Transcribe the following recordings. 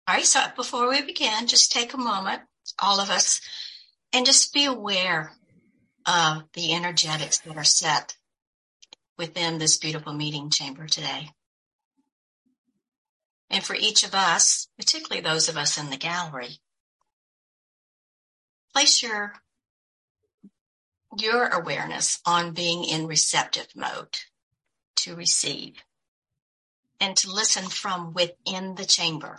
All right, so before we begin, just take a moment, all of us, and just be aware of the energetics that are set within this beautiful meeting chamber today. And for each of us, particularly those of us in the gallery, place your awareness on being in receptive mode to receive and to listen from within the chamber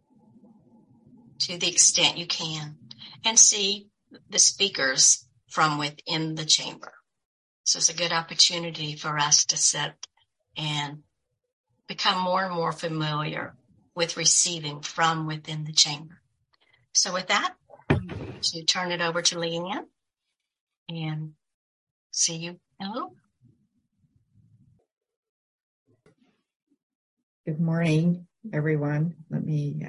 to the extent you can, and see the speakers from within the chamber. So it's a good opportunity for us to sit and become more and more familiar with receiving from within the chamber. So with that, I'm going to turn it over to Leanne and see you in a little. Good morning, everyone. Let me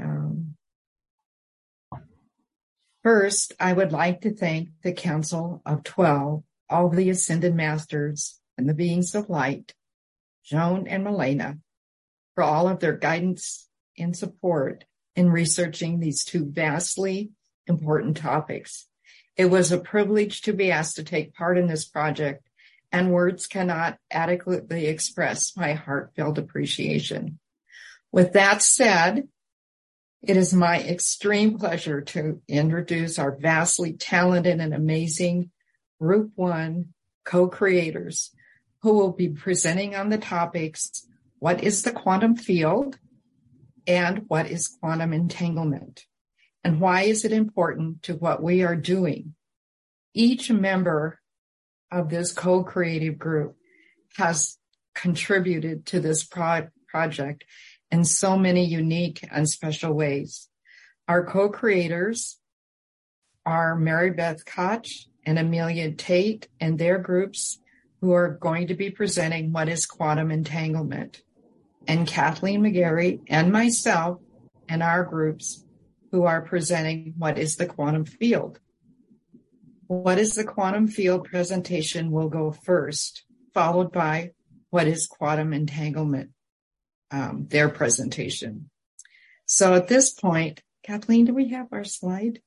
first, I would like to thank the Council of 12, all the Ascended Masters and the Beings of Light, Joan and Milena, for all of their guidance and support in researching these two vastly important topics. It was a privilege to be asked to take part in this project, and words cannot adequately express my heartfelt appreciation. With that said, it is my extreme pleasure to introduce our vastly talented and amazing Group 1 co-creators who will be presenting on the topics, what is the quantum field and what is quantum entanglement, and why is it important to what we are doing. Each member of this co-creative group has contributed to this project in so many unique and special ways. Our co-creators are Mary Beth Koch and Amelia Tate and their groups, who are going to be presenting what is quantum entanglement, and Kathleen McGarry and myself and our groups, who are presenting what is the quantum field. What is the quantum field presentation will go first, followed by what is quantum entanglement, their presentation. So at this point, Kathleen, do we have our slide?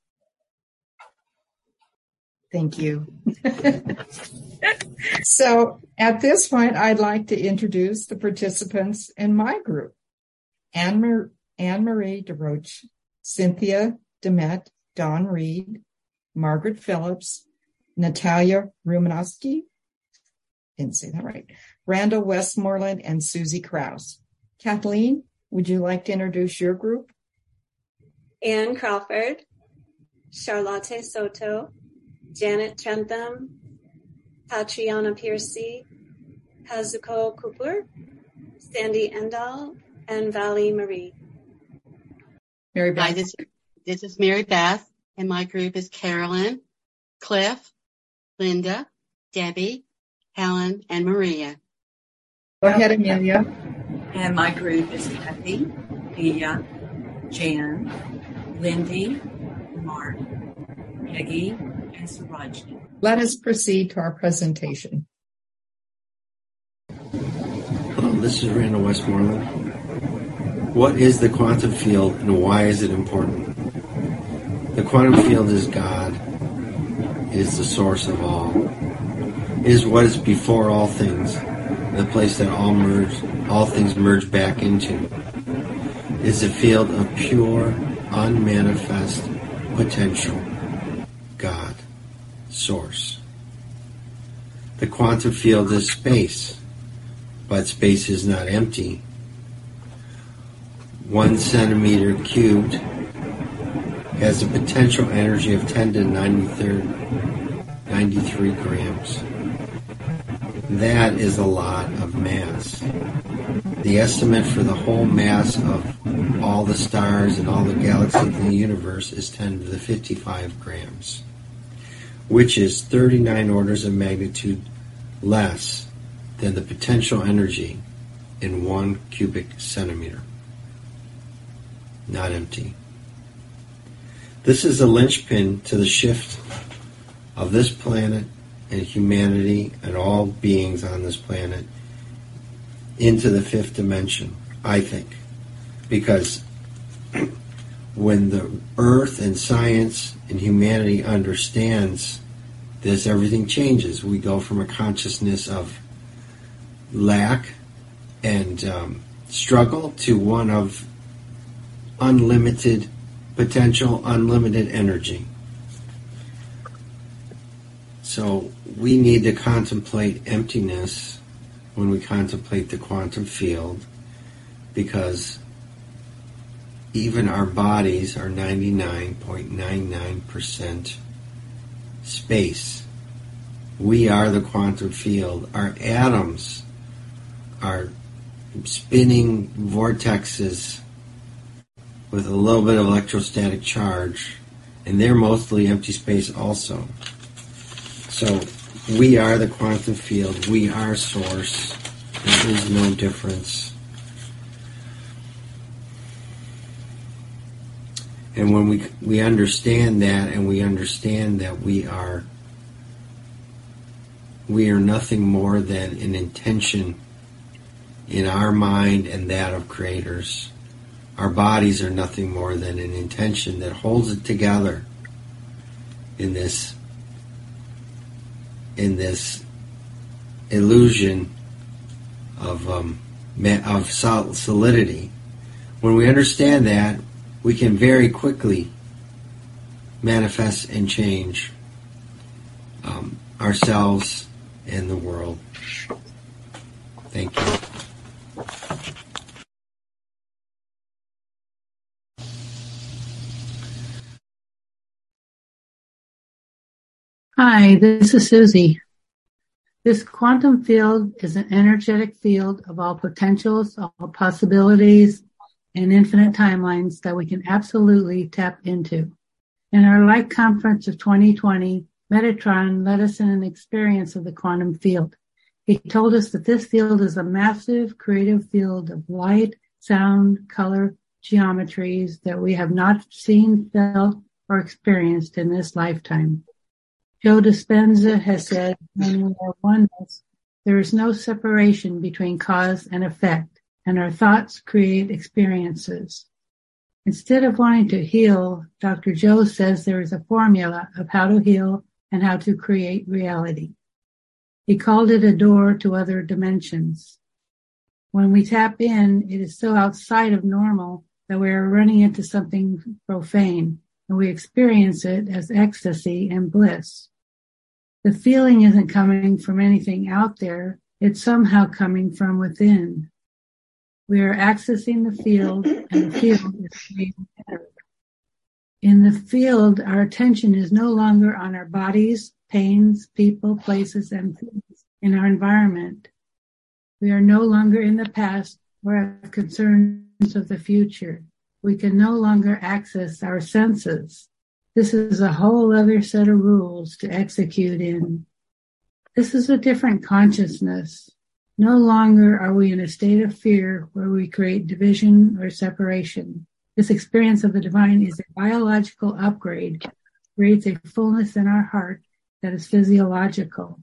Thank you. So at this point, I'd like to introduce the participants in my group. Anne-Marie DeRoche, Cynthia Demet, Dawn Reed, Margaret Phillips, Natalia Rumanovsky, didn't say that right, Randall Westmoreland, and Susie Krause. Kathleen, would you like to introduce your group? Anne Crawford, Charlotte Soto, Janet Trentham, Patriana Piercy, Kazuko Cooper, Sandy Endall, and Valley Marie. Mary Beth. Hi, this is Mary Beth, and my group is Carolyn, Cliff, Linda, Debbie, Helen, and Maria. Go ahead, Amelia. And my group is Kathy, Pia, Jan, Lindy, Mark, Peggy, and Surajni. Let us proceed to our presentation. This is Randall Westmoreland. What is the quantum field and why is it important? The quantum field is God. It is the source of all. It is what is before all things, the place that all things merge back into. It is a field of pure, unmanifest potential. God. Source. The quantum field is space, but space is not empty. 1 centimeter cubed has a potential energy of 10 to 93 grams. That is a lot of mass. The estimate for the whole mass of all the stars and all the galaxies in the universe is 10 to the 55 grams, which is 39 orders of magnitude less than the potential energy in 1 cubic centimeter. Not empty. This is a linchpin to the shift of this planet and humanity and all beings on this planet into the fifth dimension, I think, because when the earth and science and humanity understands this, everything changes. We go from a consciousness of lack and struggle to one of unlimited potential, unlimited energy. So we need to contemplate emptiness when we contemplate the quantum field, because even our bodies are 99.99% space. We are the quantum field. Our atoms are spinning vortexes with a little bit of electrostatic charge, and they're mostly empty space also. So we are the quantum field. We are source. There is no difference. And when we understand that, and we understand that we are nothing more than an intention in our mind and that of creators. Our bodies are nothing more than an intention that holds it together in this illusion of solidity. When we understand that, we can very quickly manifest and change ourselves and the world. Thank you. Hi, this is Susie. This quantum field is an energetic field of all potentials, all possibilities, and infinite timelines that we can absolutely tap into. In our Light Conference of 2020, Metatron led us in an experience of the quantum field. He told us that this field is a massive creative field of light, sound, color, geometries that we have not seen, felt, or experienced in this lifetime. Joe Dispenza has said, when we are oneness, there is no separation between cause and effect, and our thoughts create experiences. Instead of wanting to heal, Dr. Joe says there is a formula of how to heal and how to create reality. He called it a door to other dimensions. When we tap in, it is so outside of normal that we are running into something profane, and we experience it as ecstasy and bliss. The feeling isn't coming from anything out there, it's somehow coming from within. We are accessing the field, and the field is creating better. In the field, our attention is no longer on our bodies, pains, people, places, and things in our environment. We are no longer in the past or have concerns of the future. We can no longer access our senses. This is a whole other set of rules to execute in. This is a different consciousness. No longer are we in a state of fear where we create division or separation. This experience of the divine is a biological upgrade, creates a fullness in our heart that is physiological.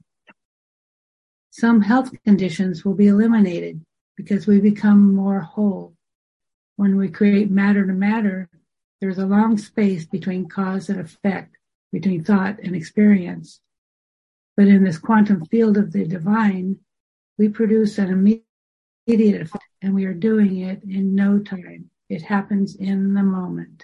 Some health conditions will be eliminated because we become more whole. When we create matter to matter, there's a long space between cause and effect, between thought and experience. But in this quantum field of the divine, we produce an immediate effect, and we are doing it in no time. It happens in the moment.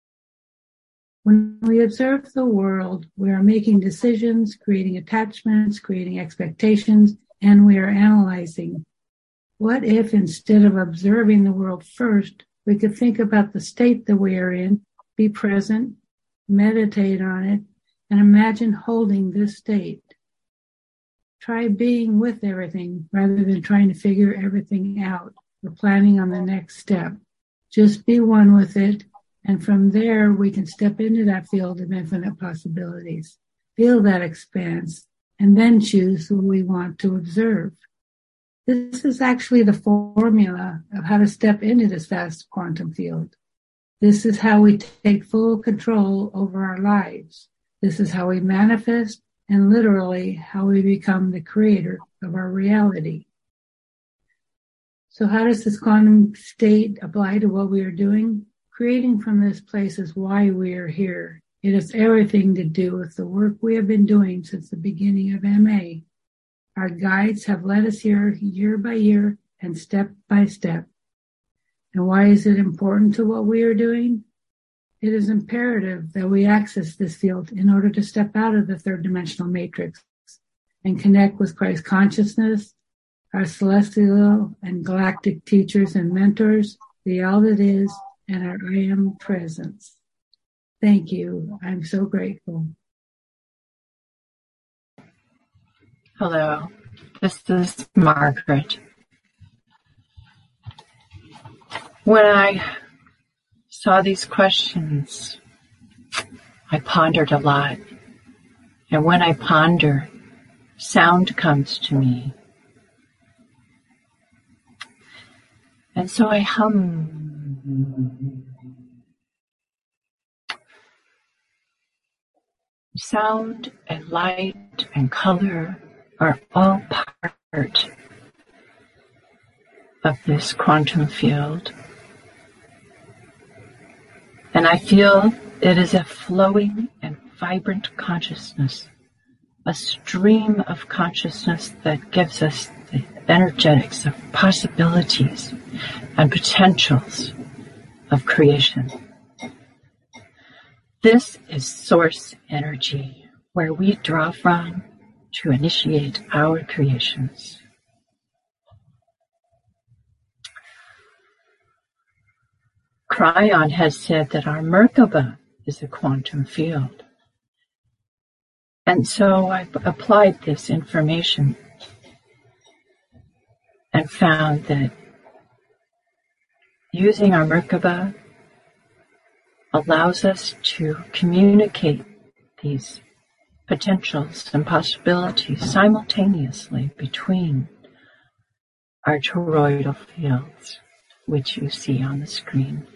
When we observe the world, we are making decisions, creating attachments, creating expectations, and we are analyzing. What if instead of observing the world first, we could think about the state that we are in, be present, meditate on it, and imagine holding this state. Try being with everything rather than trying to figure everything out or planning on the next step. Just be one with it, and from there we can step into that field of infinite possibilities, feel that expanse, and then choose what we want to observe. This is actually the formula of how to step into this vast quantum field. This is how we take full control over our lives. This is how we manifest, and literally how we become the creator of our reality. So how does this quantum state apply to what we are doing? Creating from this place is why we are here. It has everything to do with the work we have been doing since the beginning of MA. Our guides have led us here year by year and step by step. And why is it important to what we are doing? It is imperative that we access this field in order to step out of the third dimensional matrix and connect with Christ consciousness, our celestial and galactic teachers and mentors, the all that is, and our I Am presence. Thank you. I'm so grateful. Hello, this is Margaret. When I saw these questions, I pondered a lot. And when I ponder, sound comes to me. And so I hum. Sound and light and color are all part of this quantum field. And I feel it is a flowing and vibrant consciousness, a stream of consciousness that gives us the energetics of possibilities and potentials of creation. This is source energy, where we draw from to initiate our creations. Kryon has said that our Merkaba is a quantum field. And so I've applied this information and found that using our Merkaba allows us to communicate these potentials and possibilities simultaneously between our toroidal fields, which you see on the screen.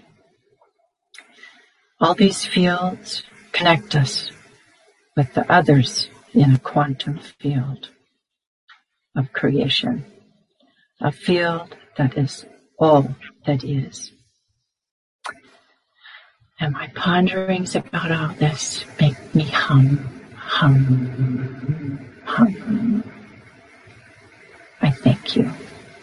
All these fields connect us with the others in a quantum field of creation, a field that is all that is. And my ponderings about all this make me hum, hum, hum. I thank you.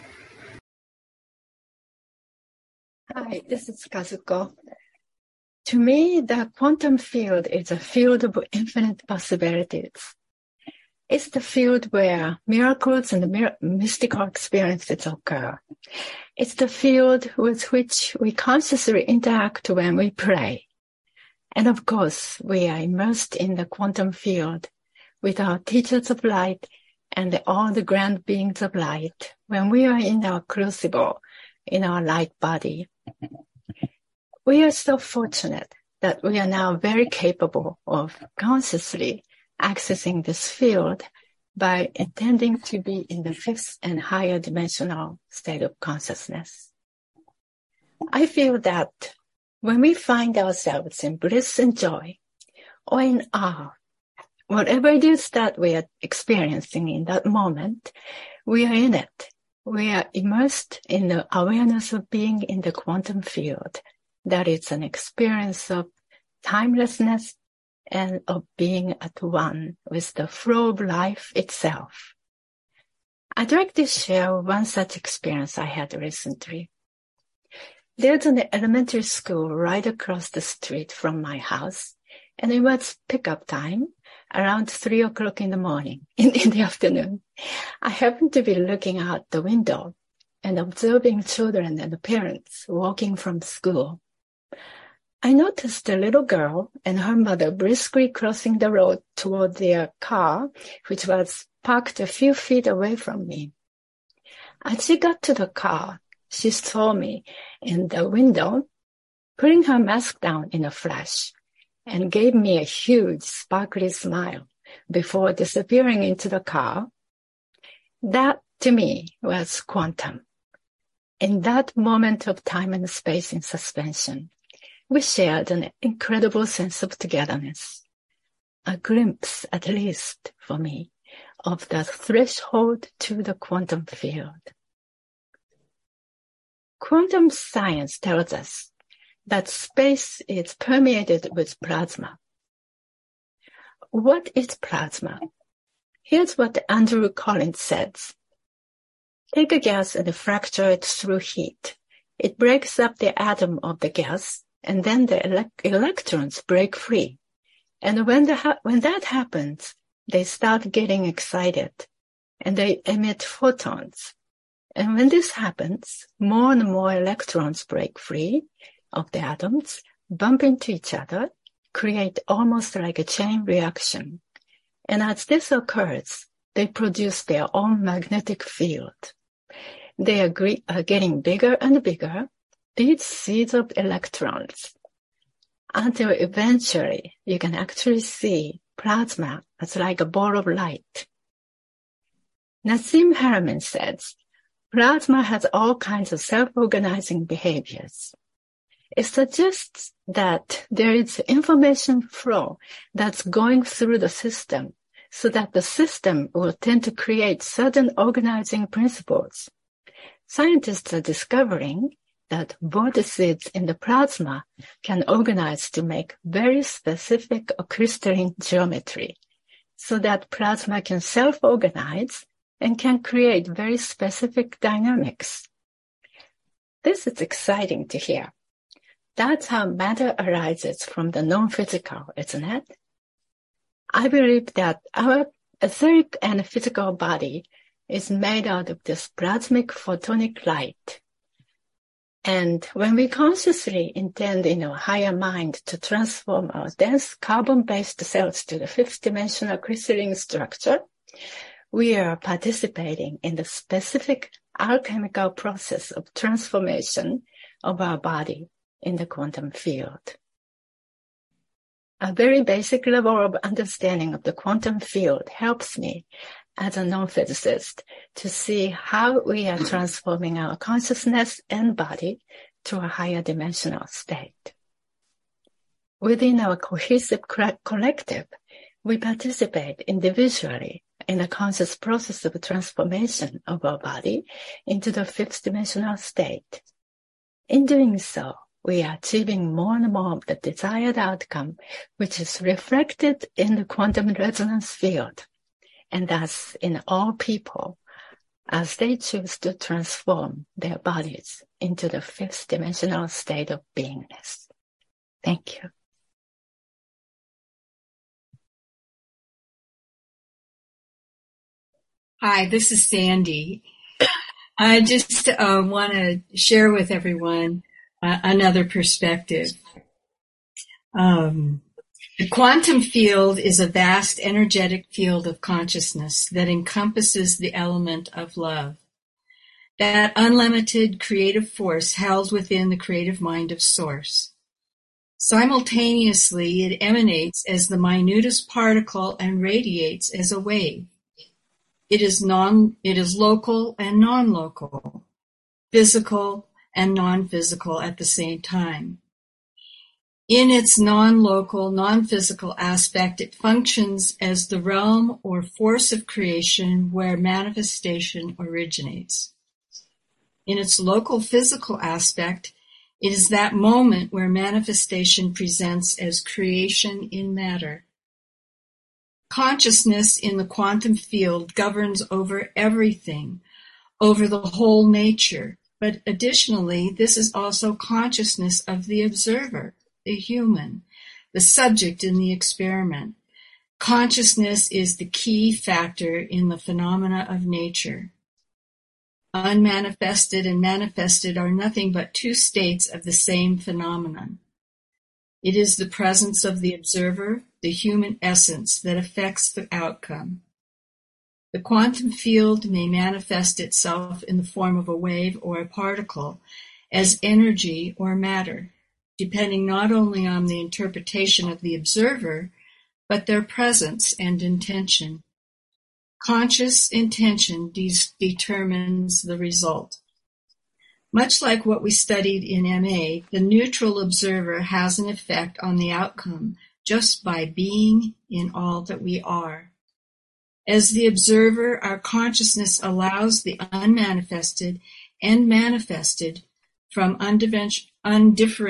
Hi, this is Kazuko. To me, the quantum field is a field of infinite possibilities. It's the field where miracles and mystical experiences occur. It's the field with which we consciously interact when we play. And of course, we are immersed in the quantum field with our teachers of light and all the grand beings of light when we are in our crucible, in our light body. We are so fortunate that we are now very capable of consciously accessing this field by intending to be in the fifth and higher dimensional state of consciousness. I feel that when we find ourselves in bliss and joy, or in awe, whatever it is that we are experiencing in that moment, we are in it. We are immersed in the awareness of being in the quantum field. That is an experience of timelessness and of being at one with the flow of life itself. I'd like to share one such experience I had recently. There's an elementary school right across the street from my house, and it was pickup time around 3 o'clock in the morning, in the afternoon. I happened to be looking out the window and observing children and parents walking from school. I noticed a little girl and her mother briskly crossing the road toward their car, which was parked a few feet away from me. As she got to the car, she saw me in the window, putting her mask down in a flash, and gave me a huge, sparkly smile before disappearing into the car. That, to me, was quantum. In that moment of time and space in suspension, we shared an incredible sense of togetherness, a glimpse, at least for me, of the threshold to the quantum field. Quantum science tells us that space is permeated with plasma. What is plasma? Here's what Andrew Collins says. Take a gas and fracture it through heat. It breaks up the atom of the gas, and then the electrons break free. And when that happens, they start getting excited, and they emit photons. And when this happens, more and more electrons break free of the atoms, bump into each other, create almost like a chain reaction. And as this occurs, they produce their own magnetic field. They are getting bigger and bigger, these seeds of electrons, until eventually you can actually see plasma as like a ball of light. Nassim Haramein says, plasma has all kinds of self-organizing behaviors. It suggests that there is information flow that's going through the system so that the system will tend to create certain organizing principles. Scientists are discovering that vortices in the plasma can organize to make very specific crystalline geometry so that plasma can self-organize and can create very specific dynamics. This is exciting to hear. That's how matter arises from the non-physical, isn't it? I believe that our etheric and physical body is made out of this plasmic photonic light. And when we consciously intend in our higher mind to transform our dense carbon-based cells to the fifth-dimensional crystalline structure, we are participating in the specific alchemical process of transformation of our body in the quantum field. A very basic level of understanding of the quantum field helps me as a non-physicist to see how we are transforming our consciousness and body to a higher dimensional state. Within our cohesive collective, we participate individually in a conscious process of transformation of our body into the fifth dimensional state. In doing so, we are achieving more and more of the desired outcome, which is reflected in the quantum resonance field, and thus in all people, as they choose to transform their bodies into the fifth dimensional state of beingness. Thank you. Hi, this is Sandy. I just want to share with everyone another perspective. The quantum field is a vast energetic field of consciousness that encompasses the element of love. That unlimited creative force held within the creative mind of Source. Simultaneously, it emanates as the minutest particle and radiates as a wave. It is local and non-local, physical and non-physical at the same time. In its non-local, non-physical aspect, it functions as the realm or force of creation where manifestation originates. In its local physical aspect, it is that moment where manifestation presents as creation in matter. Consciousness in the quantum field governs over everything, over the whole nature, but additionally, this is also consciousness of the observer, the human, the subject in the experiment. Consciousness is the key factor in the phenomena of nature. Unmanifested and manifested are nothing but two states of the same phenomenon. It is the presence of the observer, the human essence, that affects the outcome. The quantum field may manifest itself in the form of a wave or a particle, as energy or matter, depending not only on the interpretation of the observer, but their presence and intention. Conscious intention determines the result. Much like what we studied in MA, the neutral observer has an effect on the outcome just by being in all that we are. As the observer, our consciousness allows the unmanifested and manifested from undifferentiated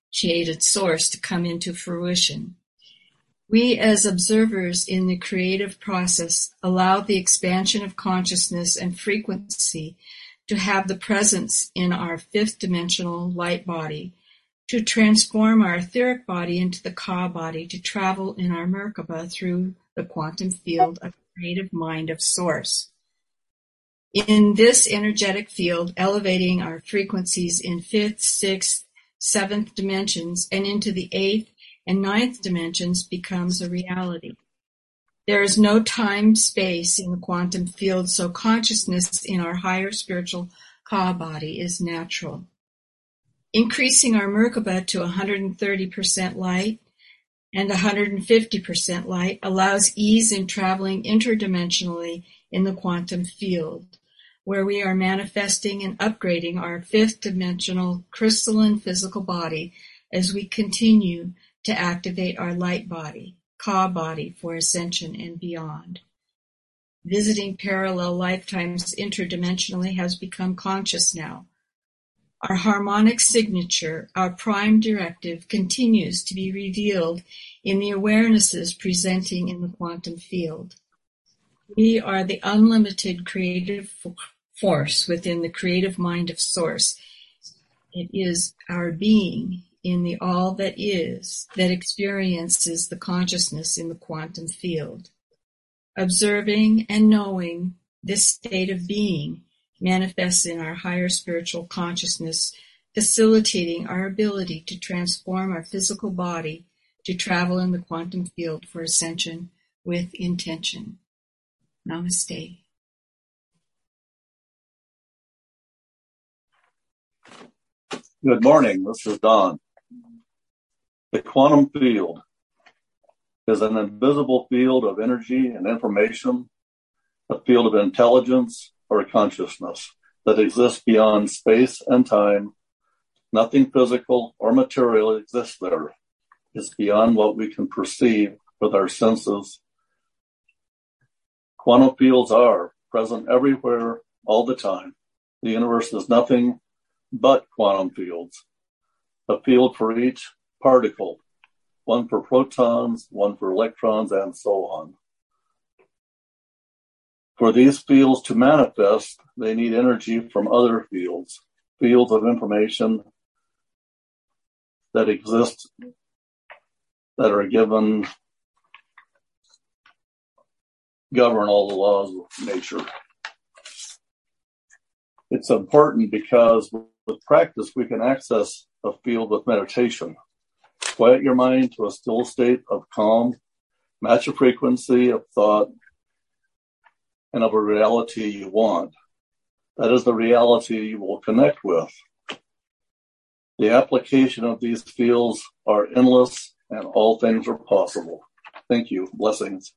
source to come into fruition. We as observers in the creative process allow the expansion of consciousness and frequency to have the presence in our fifth dimensional light body, to transform our etheric body into the Ka body, to travel in our Merkaba through the quantum field of creative mind of source. In this energetic field, elevating our frequencies in fifth, sixth, seventh dimensions and into the eighth and ninth dimensions becomes a reality. There is no time-space in the quantum field, so consciousness in our higher spiritual Ka body is natural. Increasing our Merkaba to 130% light and 150% light allows ease in traveling interdimensionally in the quantum field, where we are manifesting and upgrading our fifth dimensional crystalline physical body as we continue to activate our light body, Ka body, for ascension and beyond. Visiting parallel lifetimes interdimensionally has become conscious now. Our harmonic signature, our prime directive, continues to be revealed in the awarenesses presenting in the quantum field. We are the unlimited creative force within the creative mind of Source. It is our being in the all that is that experiences the consciousness in the quantum field. Observing and knowing this state of being manifests in our higher spiritual consciousness, facilitating our ability to transform our physical body to travel in the quantum field for ascension with intention. Namaste. Good morning, this is Don. The quantum field is an invisible field of energy and information, a field of intelligence or consciousness that exists beyond space and time. Nothing physical or material exists there. It's beyond what we can perceive with our senses. Quantum fields are present everywhere, all the time. The universe is nothing but quantum fields. A field for each particle, one for protons, one for electrons, and so on. For these fields to manifest, they need energy from other fields, fields of information that exist, that are given, govern all the laws of nature. It's important because with practice, we can access a field with meditation. Quiet your mind to a still state of calm, match a frequency of thought and of a reality you want. That is the reality you will connect with. The application of these fields are endless and all things are possible. Thank you. Blessings.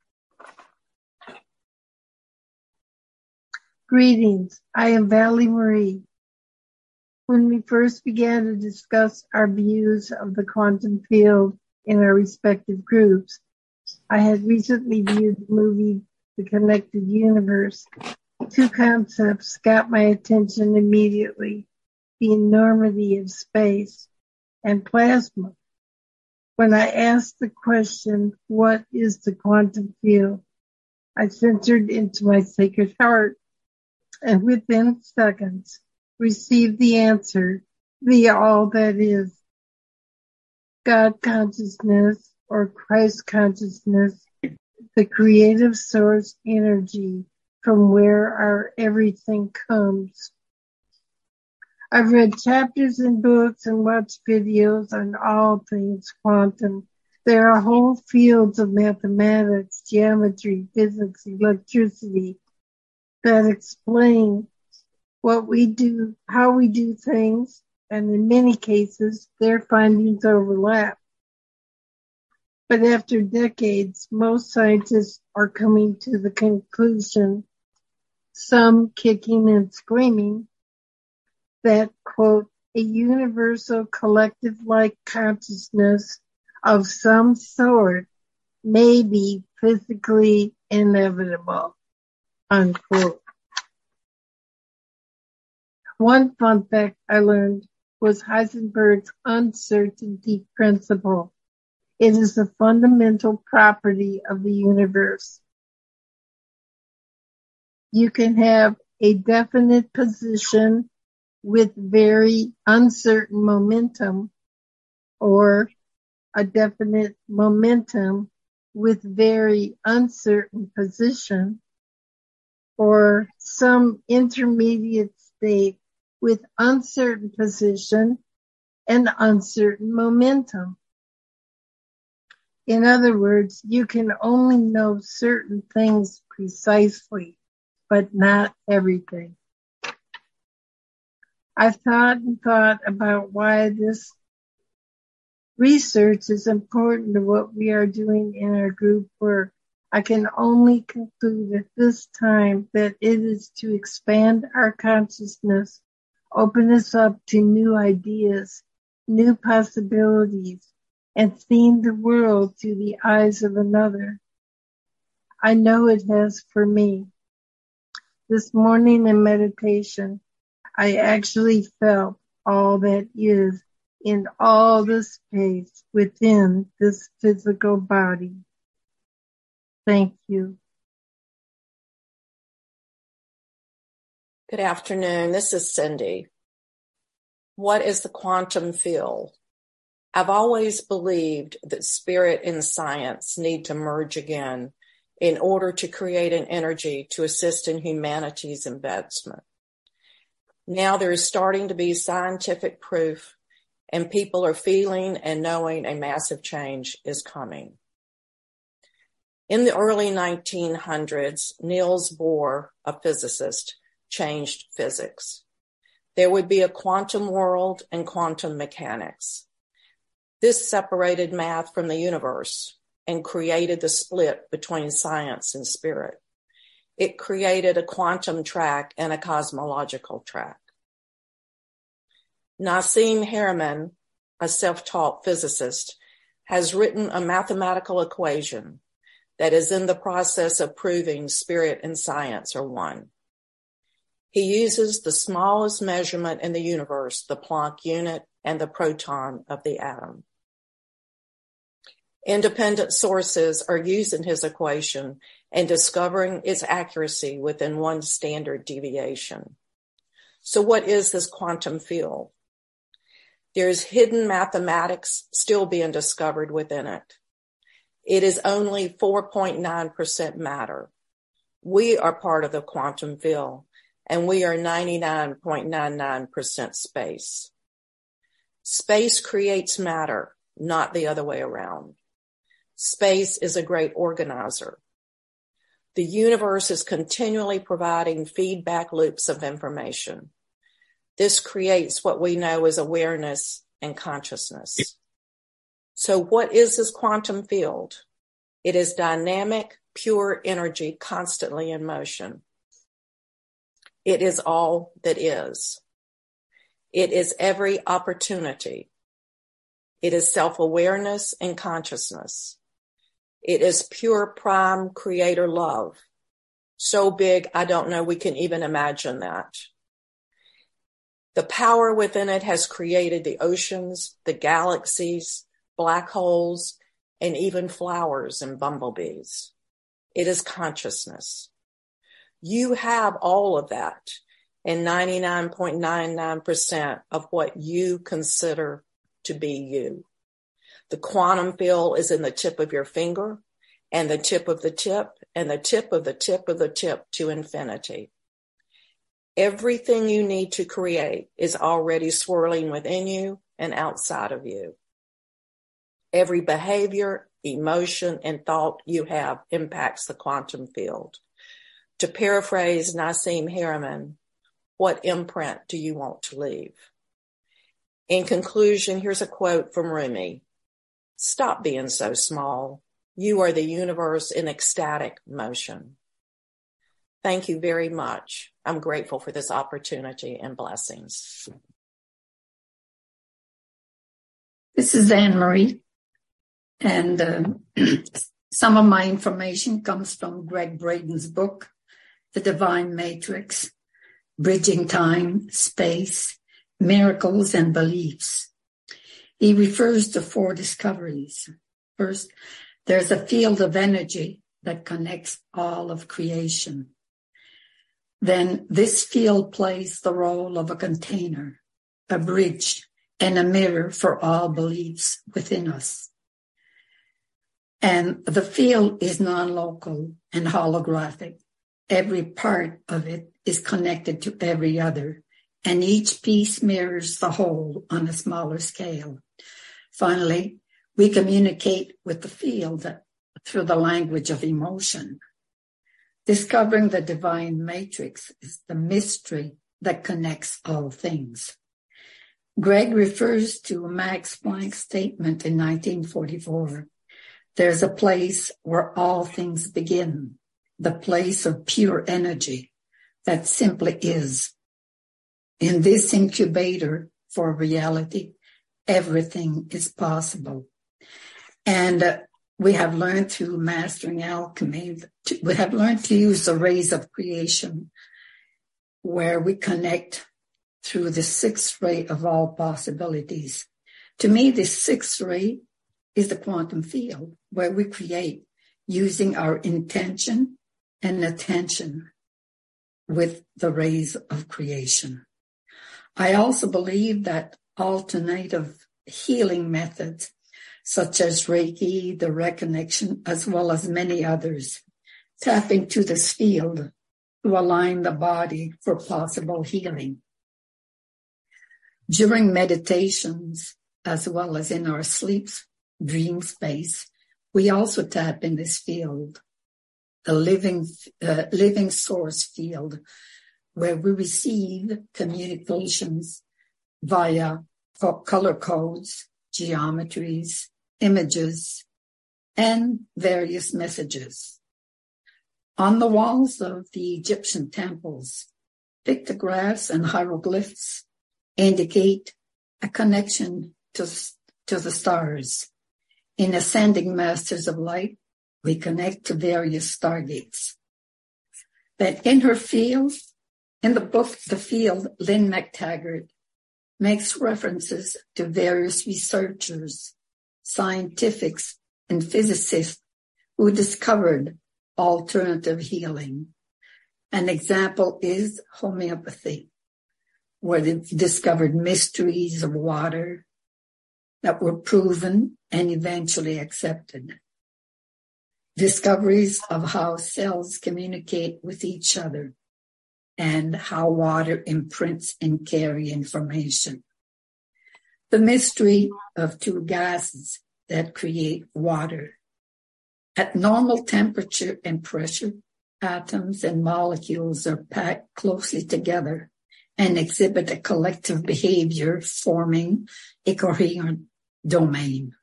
Greetings. I am Valley Marie. When we first began to discuss our views of the quantum field in our respective groups, I had recently viewed the movie The Connected Universe. Two concepts got my attention immediately: the enormity of space and plasma. When I asked the question, what is the quantum field? I centered into my sacred heart and within seconds received the answer, the all that is. God consciousness or Christ consciousness, the creative source energy from where our everything comes. I've read chapters in books and watched videos on all things quantum. There are whole fields of mathematics, geometry, physics, electricity that explain what we do, how we do things, and in many cases, their findings overlap. But after decades, most scientists are coming to the conclusion, some kicking and screaming, that, quote, a universal collective-like consciousness of some sort may be physically inevitable, unquote. One fun fact I learned was Heisenberg's uncertainty principle. It is a fundamental property of the universe. You can have a definite position with very uncertain momentum, or a definite momentum with very uncertain position, or some intermediate state with uncertain position and uncertain momentum. In other words, you can only know certain things precisely, but not everything. I've thought and thought about why this research is important to what we are doing in our group work. I can only conclude at this time that it is to expand our consciousness, open us up to new ideas, new possibilities, and seeing the world through the eyes of another. I know it has for me. This morning in meditation, I actually felt all that is in all the space within this physical body. Thank you. Good afternoon. This is Cindy. What is the quantum field? I've always believed that spirit and science need to merge again in order to create an energy to assist in humanity's advancement. Now there is starting to be scientific proof, and people are feeling and knowing a massive change is coming. In the early 1900s, Niels Bohr, a physicist, changed physics. There would be a quantum world and quantum mechanics. This separated math from the universe and created the split between science and spirit. It created a quantum track and a cosmological track. Nassim Haramein, a self-taught physicist, has written a mathematical equation that is in the process of proving spirit and science are one. He uses the smallest measurement in the universe, the Planck unit, and the proton of the atom. Independent sources are using his equation and discovering its accuracy within one standard deviation. So what is this quantum field? There's hidden mathematics still being discovered within it. It is only 4.9% matter. We are part of the quantum field, and we are 99.99% space. Space creates matter, not the other way around. Space is a great organizer. The universe is continually providing feedback loops of information. This creates what we know as awareness and consciousness. So what is this quantum field? It is dynamic, pure energy constantly in motion. It is all that is. It is every opportunity. It is self-awareness and consciousness. It is pure prime creator love. So big, I don't know we can even imagine that. The power within it has created the oceans, the galaxies, black holes, and even flowers and bumblebees. It is consciousness. You have all of that and 99.99% of what you consider to be you. The quantum field is in the tip of your finger and the tip of the tip and the tip of the tip of the tip to infinity. Everything you need to create is already swirling within you and outside of you. Every behavior, emotion, and thought you have impacts the quantum field. To paraphrase Nassim Haramein, what imprint do you want to leave? In conclusion, here's a quote from Rumi. Stop being so small. You are the universe in ecstatic motion. Thank you very much. I'm grateful for this opportunity and blessings. This is Anne Marie, and some of my information comes from Greg Braden's book, The Divine Matrix, Bridging Time, Space, miracles, and beliefs. He refers to 4 discoveries. First, there's a field of energy that connects all of creation. Then this field plays the role of a container, a bridge, and a mirror for all beliefs within us. And the field is non-local and holographic. Every part of it is connected to every other, and each piece mirrors the whole on a smaller scale. Finally, we communicate with the field through the language of emotion. Discovering the divine matrix is the mystery that connects all things. Greg refers to Max Planck's statement in 1944. There's a place where all things begin, the place of pure energy that simply is. In this incubator for reality, everything is possible. And we have learned through mastering alchemy, we have learned to use the rays of creation where we connect through the 6th ray of all possibilities. To me, this 6th ray is the quantum field where we create using our intention and attention with the rays of creation. I also believe that alternative healing methods such as Reiki, the reconnection, as well as many others, tap into this field to align the body for possible healing. During meditations, as well as in our sleep dream space, we also tap in this field, the living source field, where we receive communications via color codes, geometries, images, and various messages. On the walls of the Egyptian temples, pictographs and hieroglyphs indicate a connection to the stars. In Ascending Masters of Light, we connect to various stargates. But in her field, in the book, The Field, Lynn McTaggart makes references to various researchers, scientists, and physicists who discovered alternative healing. An example is homeopathy, where they discovered mysteries of water that were proven and eventually accepted. Discoveries of how cells communicate with each other and how water imprints and carry information. The mystery of 2 gases that create water. At normal temperature and pressure, atoms and molecules are packed closely together and exhibit a collective behavior, forming a coherent domain.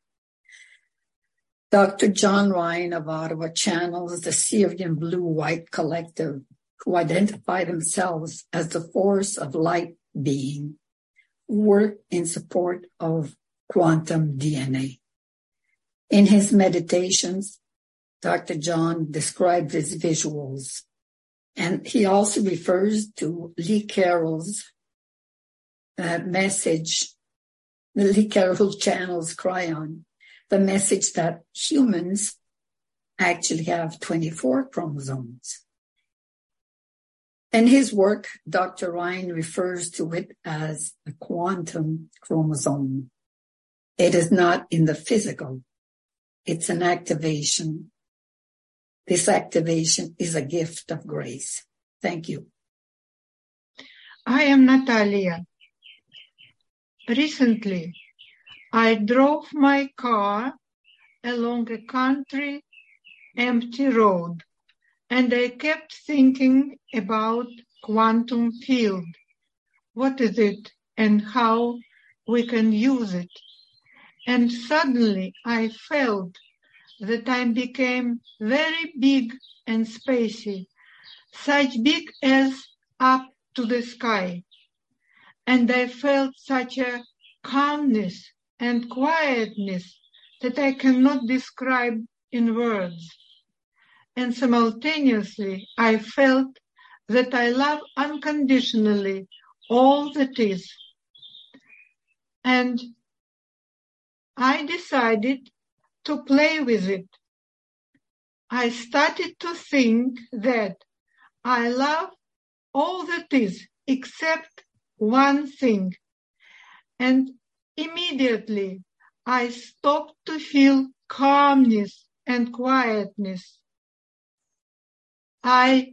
Dr. John Ryan of Ottawa channels the Syrian Blue-White Collective, who identify themselves as the force of light being, work in support of quantum DNA. In his meditations, Dr. John described his visuals, and he also refers to Lee Carroll's message. Lee Carroll channels Cryon, the message that humans actually have 24 chromosomes. In his work, Dr. Ryan refers to it as a quantum chromosome. It is not in the physical. It's an activation. This activation is a gift of grace. Thank you. I am Natalia. Recently, I drove my car along a country empty road, and I kept thinking about quantum field. What is it and how we can use it? And suddenly I felt that I became very big and spacey, such big as up to the sky. And I felt such a calmness and quietness that I cannot describe in words. And simultaneously, I felt that I love unconditionally all that is, and I decided to play with it. I started to think that I love all that is except one thing, and immediately I stopped to feel calmness and quietness. I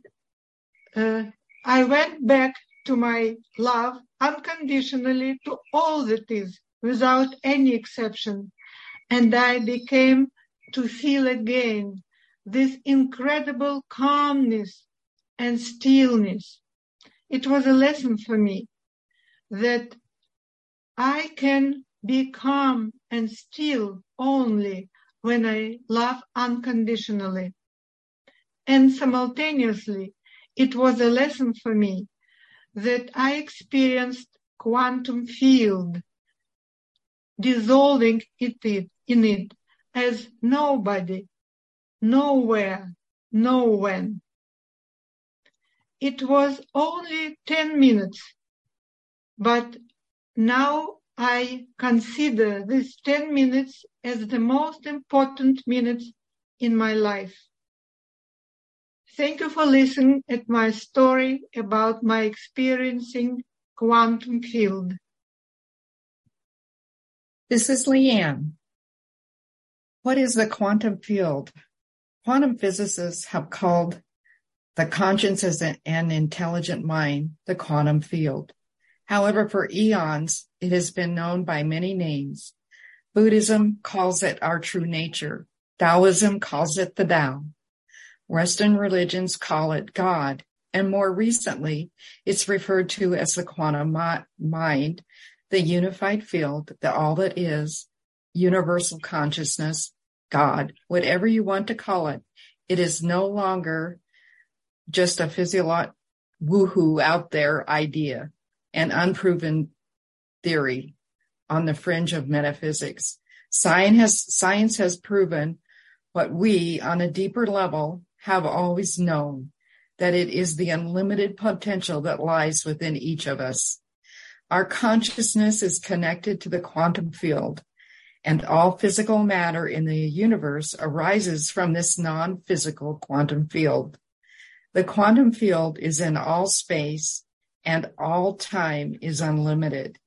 went back to my love unconditionally to all that is, without any exception, and I became to feel again this incredible calmness and stillness. It was a lesson for me that I can be calm and still only when I love unconditionally. And simultaneously, it was a lesson for me that I experienced quantum field dissolving in it as nobody, nowhere, no when. It was only 10 minutes, but now I consider these 10 minutes as the most important minutes in my life. Thank you for listening at my story about my experiencing quantum field. This is Leanne. What is the quantum field? Quantum physicists have called the conscience as an intelligent mind the quantum field. However, for eons, it has been known by many names. Buddhism calls it our true nature. Taoism calls it the Tao. Western religions call it God. And more recently, it's referred to as the quantum mind, the unified field, the all that is, universal consciousness, God, whatever you want to call it. It is no longer just a woohoo out there idea, an unproven theory on the fringe of metaphysics. Science has proven what we, on a deeper level, have always known, that it is the unlimited potential that lies within each of us. Our consciousness is connected to the quantum field, and all physical matter in the universe arises from this non-physical quantum field. The quantum field is in all space, and all time is unlimited.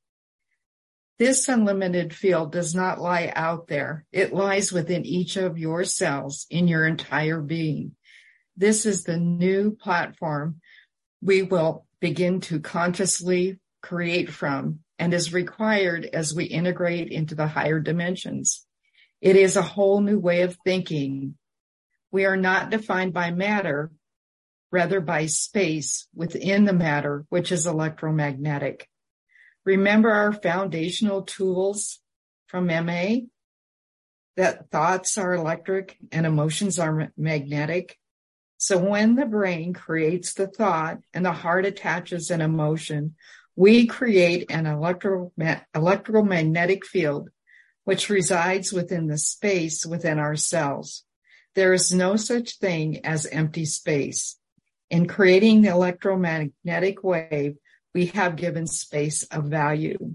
This unlimited field does not lie out there. It lies within each of your cells in your entire being. This is the new platform we will begin to consciously create from, and is required as we integrate into the higher dimensions. It is a whole new way of thinking. We are not defined by matter, rather by space within the matter, which is electromagnetic. Remember our foundational tools from MA? That thoughts are electric and emotions are magnetic. So when the brain creates the thought and the heart attaches an emotion, we create an electromagnetic field which resides within the space within ourselves. There is no such thing as empty space. In creating the electromagnetic wave, we have given space a value.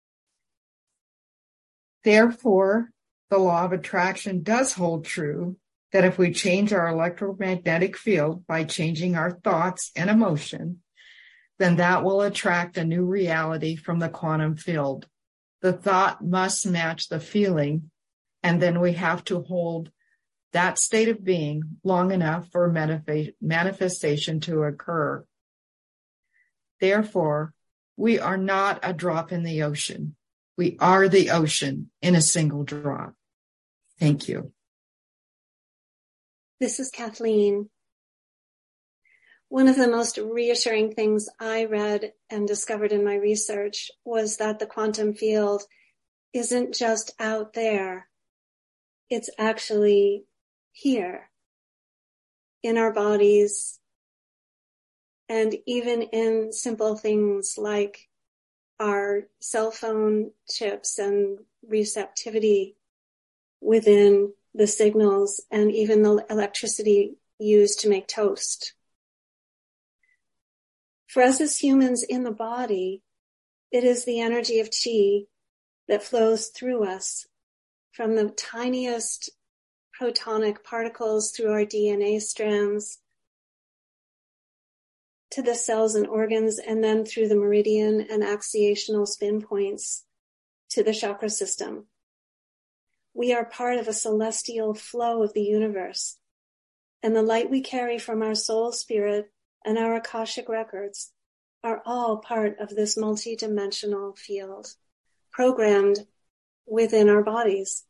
Therefore, the law of attraction does hold true that if we change our electromagnetic field by changing our thoughts and emotion, then that will attract a new reality from the quantum field. The thought must match the feeling, and then we have to hold that state of being long enough for manifestation to occur. Therefore, we are not a drop in the ocean. We are the ocean in a single drop. Thank you. This is Kathleen. One of the most reassuring things I read and discovered in my research was that the quantum field isn't just out there. It's actually here in our bodies, and even in simple things like our cell phone chips and receptivity within the signals, and even the electricity used to make toast. For us as humans in the body, it is the energy of chi that flows through us from the tiniest protonic particles through our DNA strands to the cells and organs, and then through the meridian and axiational spin points to the chakra system. We are part of a celestial flow of the universe, and the light we carry from our soul spirit and our Akashic records are all part of this multidimensional field, programmed within our bodies.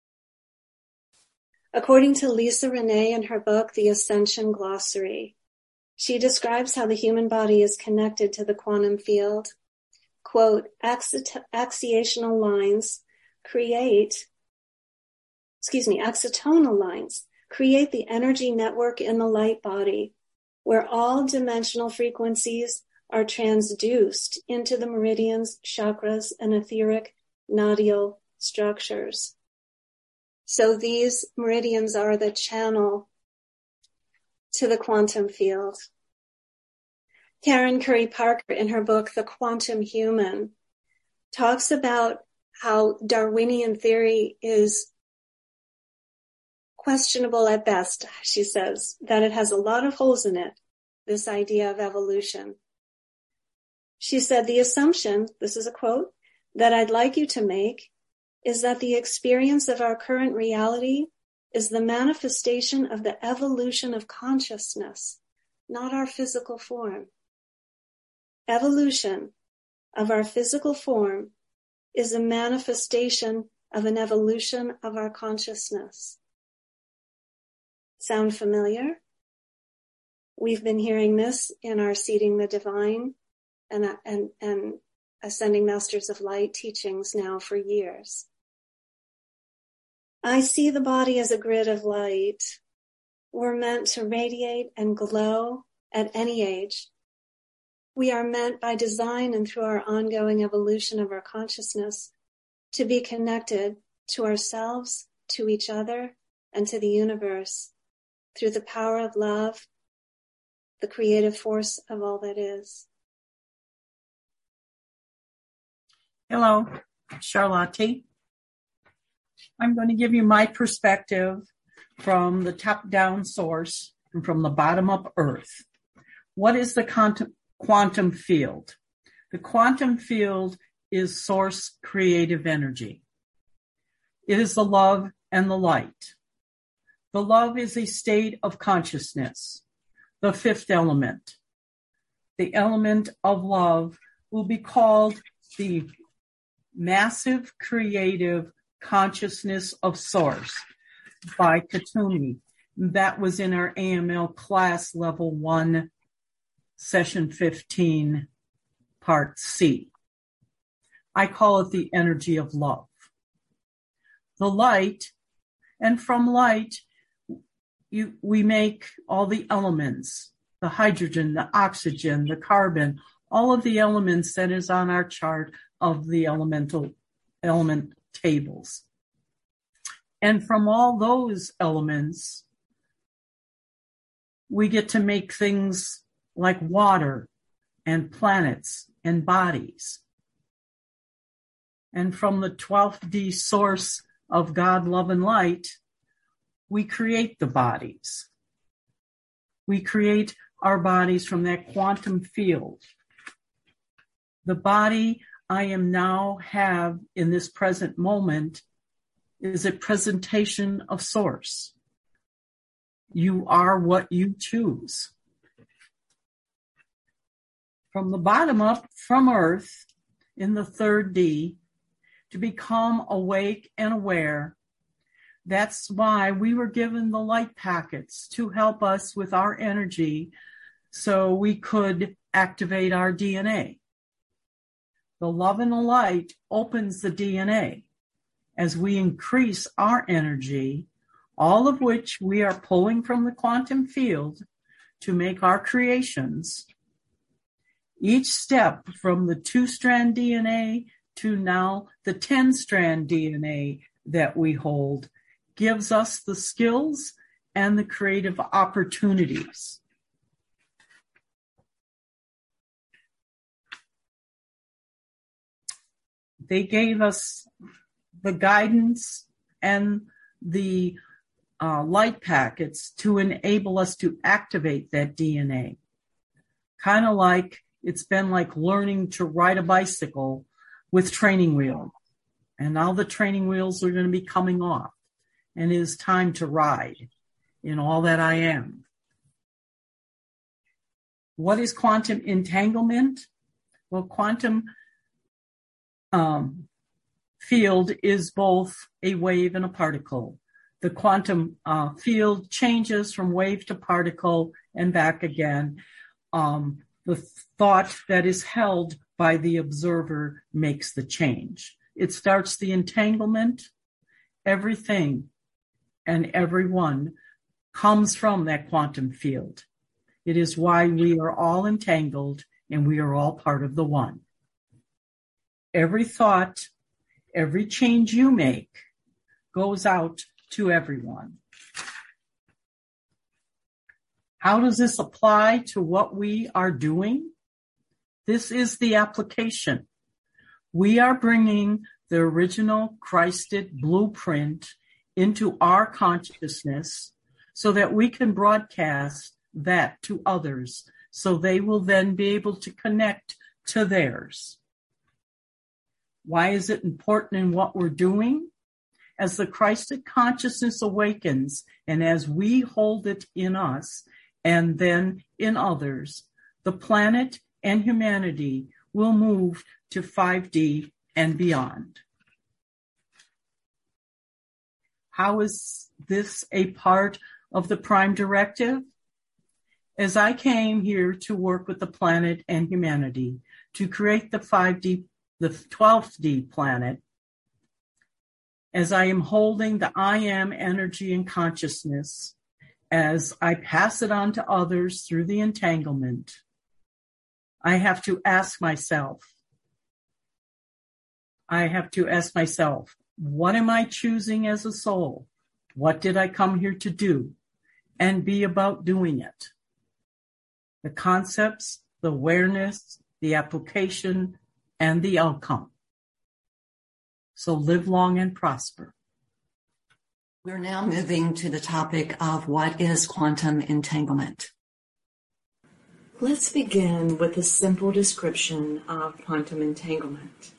According to Lisa Renee in her book, The Ascension Glossary, she describes how the human body is connected to the quantum field. Quote, axiational lines axonal lines create the energy network in the light body, where all dimensional frequencies are transduced into the meridians, chakras, and etheric nodal structures. So these meridians are the channel to the quantum field. Karen Curry Parker, in her book, The Quantum Human, talks about how Darwinian theory is questionable at best. She says that it has a lot of holes in it, this idea of evolution. She said, the assumption, this is a quote, that I'd like you to make is that the experience of our current reality is the manifestation of the evolution of consciousness, not our physical form. Evolution of our physical form is a manifestation of an evolution of our consciousness. Sound familiar? We've been hearing this in our Seeding the Divine and Ascending Masters of Light teachings now for years. I see the body as a grid of light. We're meant to radiate and glow at any age. We are meant by design and through our ongoing evolution of our consciousness to be connected to ourselves, to each other, and to the universe through the power of love, the creative force of all that is. Hello, Charlotte. I'm going to give you my perspective from the top-down source and from the bottom-up earth. What is the quantum field? The quantum field is source creative energy. It is the love and the light. The love is a state of consciousness, the fifth element. The element of love will be called the massive creative consciousness of source by Kuthumi. That was in our AML class level 1, session 15, part C. I call it the energy of love. The light, and from light, we make all the elements, the hydrogen, the oxygen, the carbon, all of the elements that is on our chart of the element tables. And from all those elements, we get to make things like water and planets and bodies. And from the 12th D source of God, love, and light, we create the bodies. We create our bodies from that quantum field. The body I am now have in this present moment is a presentation of source. You are what you choose. From the bottom up, from earth, in the 3rd D, to become awake and aware. That's why we were given the light packets to help us with our energy so we could activate our DNA. The love and the light opens the DNA as we increase our energy, all of which we are pulling from the quantum field to make our creations. Each step from the 2-strand DNA to now the 10-strand DNA that we hold gives us the skills and the creative opportunities. they gave us the guidance and the light packets to enable us to activate that DNA. Kind of like it's been like learning to ride a bicycle with training wheels. And now the training wheels are going to be coming off, and it is time to ride in all that I am. What is quantum entanglement? Well, quantum field is both a wave and a particle. The quantum field changes from wave to particle and back again. The thought that is held by the observer makes the change. It starts the entanglement. Everything and everyone comes from that quantum field. It is why we are all entangled and we are all part of the one. Every thought, every change you make goes out to everyone. How does this apply to what we are doing? This is the application. We are bringing the original Christed blueprint into our consciousness so that we can broadcast that to others, so they will then be able to connect to theirs. Why is it important in what we're doing? As the Christed consciousness awakens, and as we hold it in us and then in others, the planet and humanity will move to 5D and beyond. How is this a part of the Prime Directive? As I came here to work with the planet and humanity to create the 5D, the 12th D planet, as I am holding the I am energy and consciousness, as I pass it on to others through the entanglement, I have to ask myself, what am I choosing as a soul? What did I come here to do? And be about doing it. The concepts, the awareness, the application, and the outcome. So live long and prosper. We're now moving to the topic of what is quantum entanglement. Let's begin with a simple description of quantum entanglement.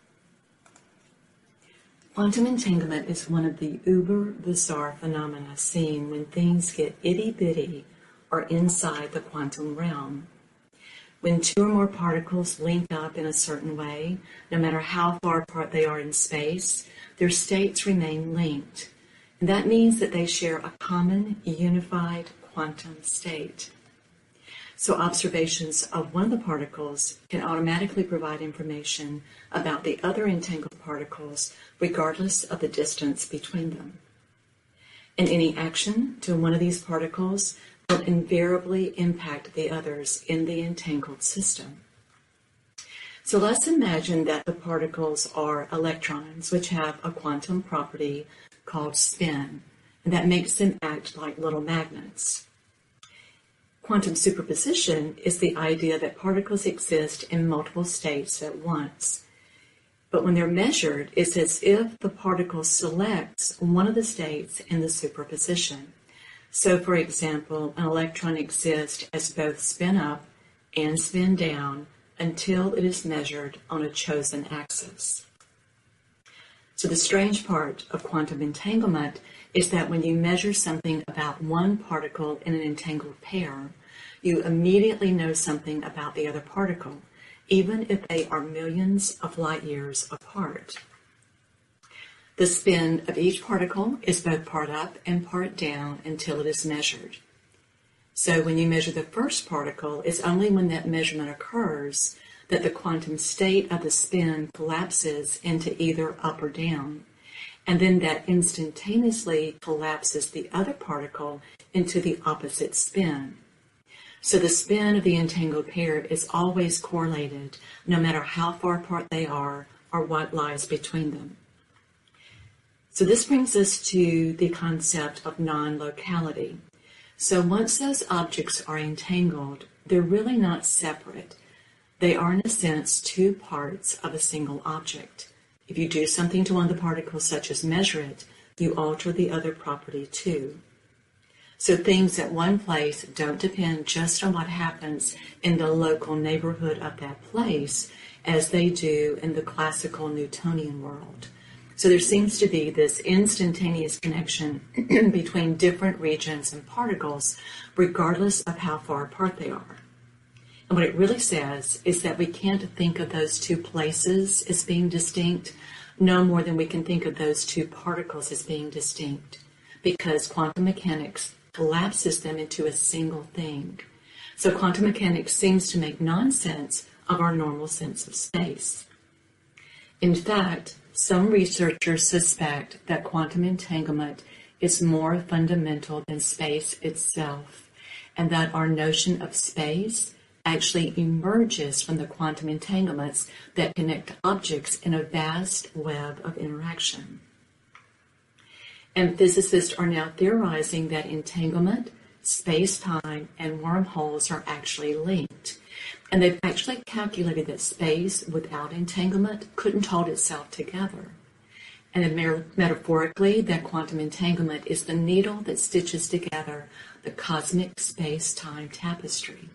Quantum entanglement is one of the uber-bizarre phenomena seen when things get itty-bitty or inside the quantum realm. When two or more particles link up in a certain way, no matter how far apart they are in space, their states remain linked. And that means that they share a common, unified quantum state. So observations of one of the particles can automatically provide information about the other entangled particles, regardless of the distance between them. And any action to one of these particles will invariably impact the others in the entangled system. So let's imagine that the particles are electrons, which have a quantum property called spin, and that makes them act like little magnets. Quantum superposition is the idea that particles exist in multiple states at once. But when they're measured, it's as if the particle selects one of the states in the superposition. So, for example, an electron exists as both spin up and spin down until it is measured on a chosen axis. So the strange part of quantum entanglement is that when you measure something about one particle in an entangled pair, you immediately know something about the other particle, even if they are millions of light years apart. The spin of each particle is both part up and part down until it is measured. So when you measure the first particle, it's only when that measurement occurs that the quantum state of the spin collapses into either up or down, and then that instantaneously collapses the other particle into the opposite spin. So the spin of the entangled pair is always correlated, no matter how far apart they are or what lies between them. So this brings us to the concept of non-locality. So once those objects are entangled, they're really not separate. They are, in a sense, two parts of a single object. If you do something to one of the particles, such as measure it, you alter the other property too. So things at one place don't depend just on what happens in the local neighborhood of that place as they do in the classical Newtonian world. So there seems to be this instantaneous connection between different regions and particles, regardless of how far apart they are. And what it really says is that we can't think of those two places as being distinct, no more than we can think of those two particles as being distinct, because quantum mechanics collapses them into a single thing. So quantum mechanics seems to make nonsense of our normal sense of space. In fact, some researchers suspect that quantum entanglement is more fundamental than space itself, and that our notion of space actually emerges from the quantum entanglements that connect objects in a vast web of interaction. And physicists are now theorizing that entanglement, space-time, and wormholes are actually linked. And they've actually calculated that space without entanglement couldn't hold itself together. And metaphorically, that quantum entanglement is the needle that stitches together the cosmic space-time tapestry.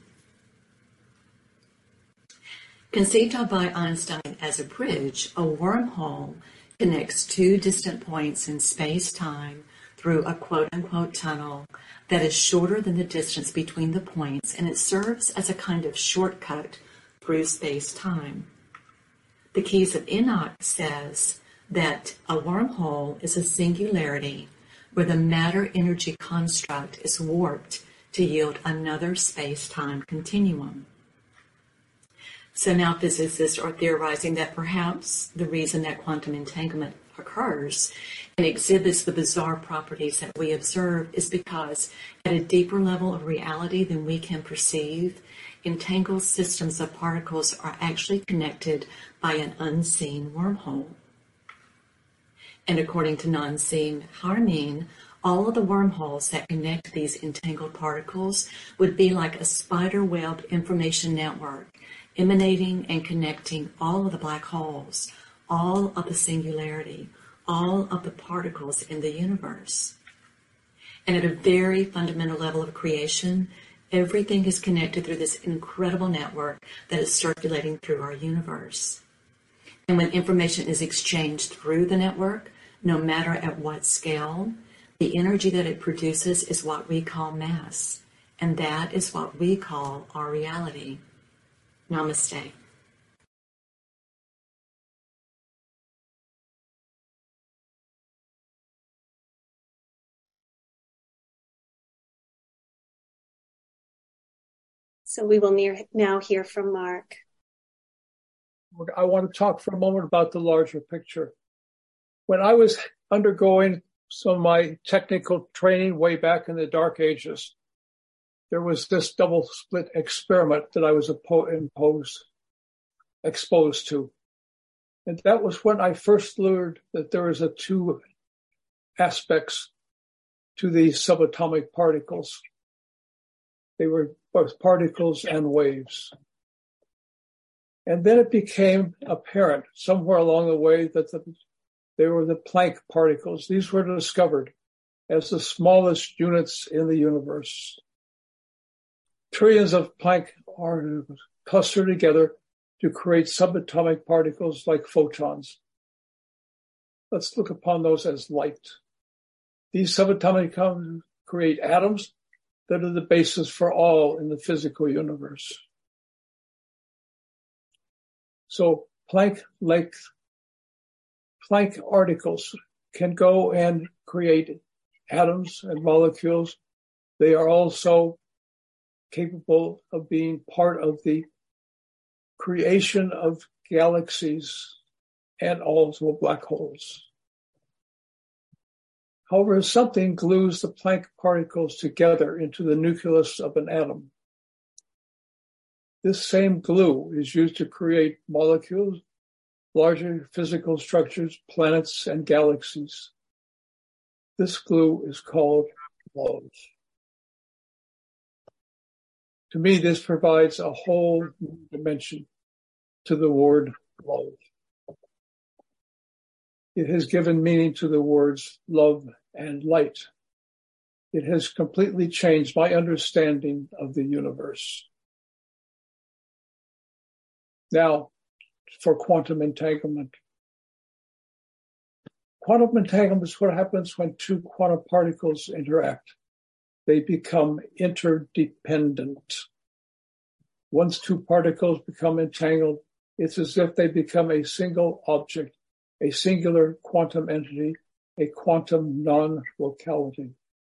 Conceived of by Einstein as a bridge, a wormhole connects two distant points in space-time through a quote-unquote tunnel that is shorter than the distance between the points, and it serves as a kind of shortcut through space-time. The Keys of Enoch says that a wormhole is a singularity where the matter-energy construct is warped to yield another space-time continuum. So now physicists are theorizing that perhaps the reason that quantum entanglement occurs and exhibits the bizarre properties that we observe is because at a deeper level of reality than we can perceive, entangled systems of particles are actually connected by an unseen wormhole. And according to Nassim Haramein, all of the wormholes that connect these entangled particles would be like a spider web information network, emanating and connecting all of the black holes, all of the singularity, all of the particles in the universe. And at a very fundamental level of creation, everything is connected through this incredible network that is circulating through our universe. And when information is exchanged through the network, no matter at what scale, the energy that it produces is what we call mass. And that is what we call our reality. Namaste. So we will now hear from Mark. I want to talk for a moment about the larger picture. When I was undergoing some of my technical training way back in the Dark Ages, there was this double split experiment that I was exposed to. And that was when I first learned that there was two aspects to these subatomic particles. They were both particles and waves. And then it became apparent somewhere along the way that they were the Planck particles. These were discovered as the smallest units in the universe. Trillions of Planck are clustered together to create subatomic particles like photons. Let's look upon those as light. These subatomic particles create atoms that are the basis for all in the physical universe. So Planck particles can go and create atoms and molecules. They are also capable of being part of the creation of galaxies and also black holes. However, something glues the Planck particles together into the nucleus of an atom. This same glue is used to create molecules, larger physical structures, planets, and galaxies. This glue is called love. To me, this provides a whole new dimension to the word love. It has given meaning to the words love and light. It has completely changed my understanding of the universe. Now, for quantum entanglement. Quantum entanglement is what happens when two quantum particles interact. They become interdependent. Once two particles become entangled, it's as if they become a single object, a singular quantum entity, a quantum non-locality.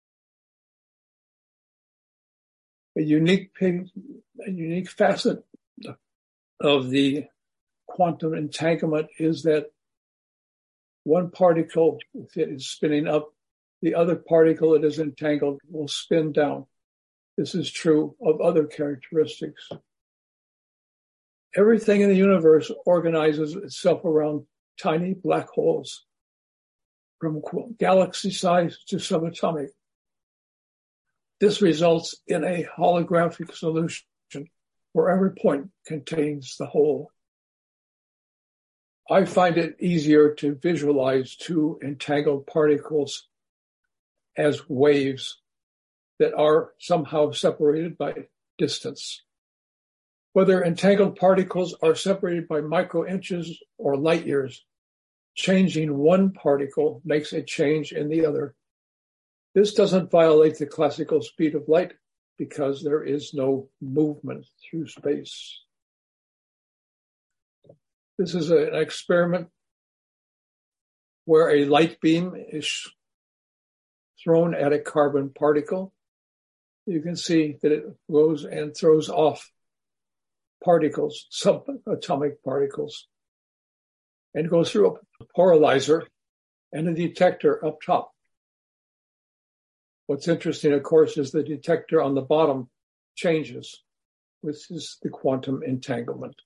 A unique facet of the quantum entanglement is that one particle, if it is spinning up, the other particle it is entangled will spin down. This is true of other characteristics. Everything in the universe organizes itself around tiny black holes, from galaxy size to subatomic. This results in a holographic solution where every point contains the whole. I find it easier to visualize two entangled particles as waves that are somehow separated by distance. Whether entangled particles are separated by microinches or light years, changing one particle makes a change in the other. This doesn't violate the classical speed of light because there is no movement through space. This is an experiment where a light beam is thrown at a carbon particle. You can see that it goes and throws off particles, subatomic particles, and goes through a polarizer and a detector up top. What's interesting, of course, is the detector on the bottom changes, which is the quantum entanglement.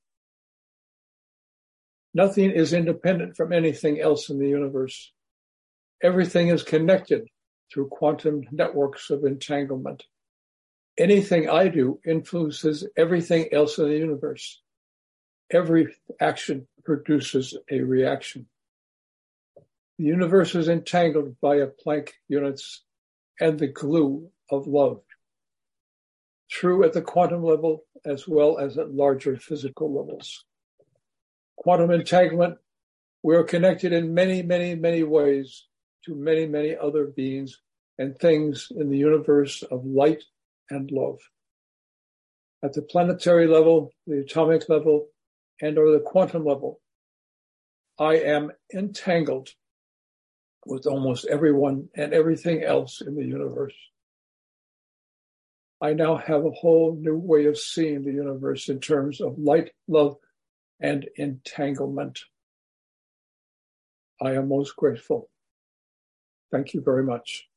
Nothing is independent from anything else in the universe. Everything is connected through quantum networks of entanglement. Anything I do influences everything else in the universe. Every action produces a reaction. The universe is entangled via Planck units and the glue of love, true at the quantum level as well as at larger physical levels. Quantum entanglement, we are connected in many, many, many ways to many, many other beings and things in the universe of light and love. At the planetary level, the atomic level, and/or the quantum level, I am entangled with almost everyone and everything else in the universe. I now have a whole new way of seeing the universe in terms of light, love, and entanglement. I am most grateful. Thank you very much.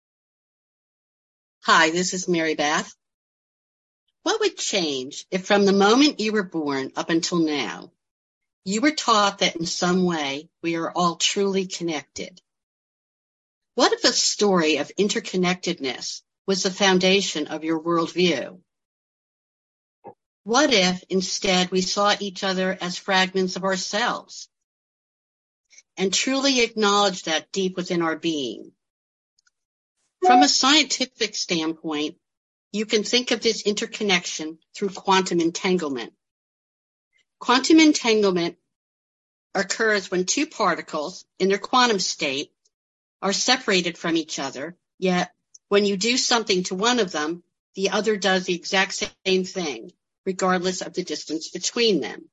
Hi, this is Mary Beth. What would change if from the moment you were born up until now, you were taught that in some way we are all truly connected? What if a story of interconnectedness was the foundation of your worldview? What if instead we saw each other as fragments of ourselves and truly acknowledged that deep within our being? From a scientific standpoint, you can think of this interconnection through quantum entanglement. Quantum entanglement occurs when two particles in their quantum state are separated from each other, yet when you do something to one of them, the other does the exact same thing, regardless of the distance between them.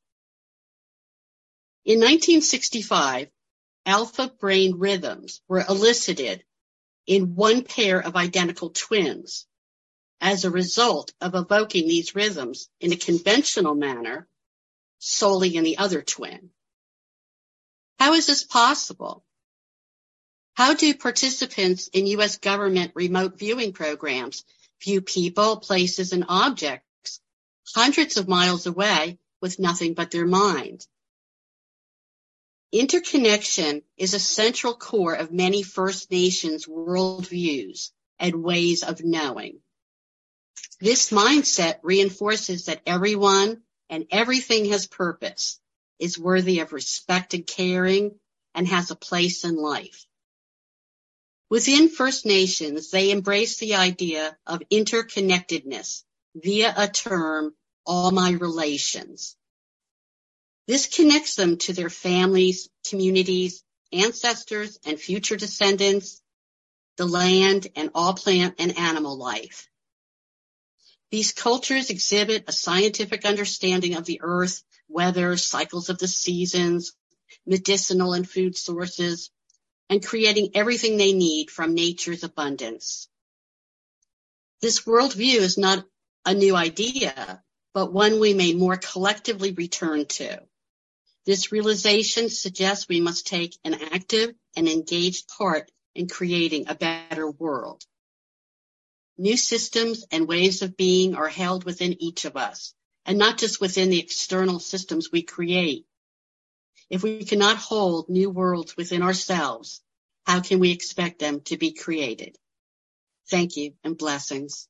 In 1965, alpha brain rhythms were elicited in one pair of identical twins as a result of evoking these rhythms in a conventional manner solely in the other twin. How is this possible? How do participants in U.S. government remote viewing programs view people, places, and objects hundreds of miles away with nothing but their mind? Interconnection is a central core of many First Nations worldviews and ways of knowing. This mindset reinforces that everyone and everything has purpose, is worthy of respect and caring, and has a place in life. Within First Nations, they embrace the idea of interconnectedness via a term, all my relations. This connects them to their families, communities, ancestors, and future descendants, the land, and all plant and animal life. These cultures exhibit a scientific understanding of the earth, weather, cycles of the seasons, medicinal and food sources, and creating everything they need from nature's abundance. This worldview is not a new idea, but one we may more collectively return to. This realization suggests we must take an active and engaged part in creating a better world. New systems and ways of being are held within each of us, and not just within the external systems we create. If we cannot hold new worlds within ourselves, how can we expect them to be created? Thank you and blessings.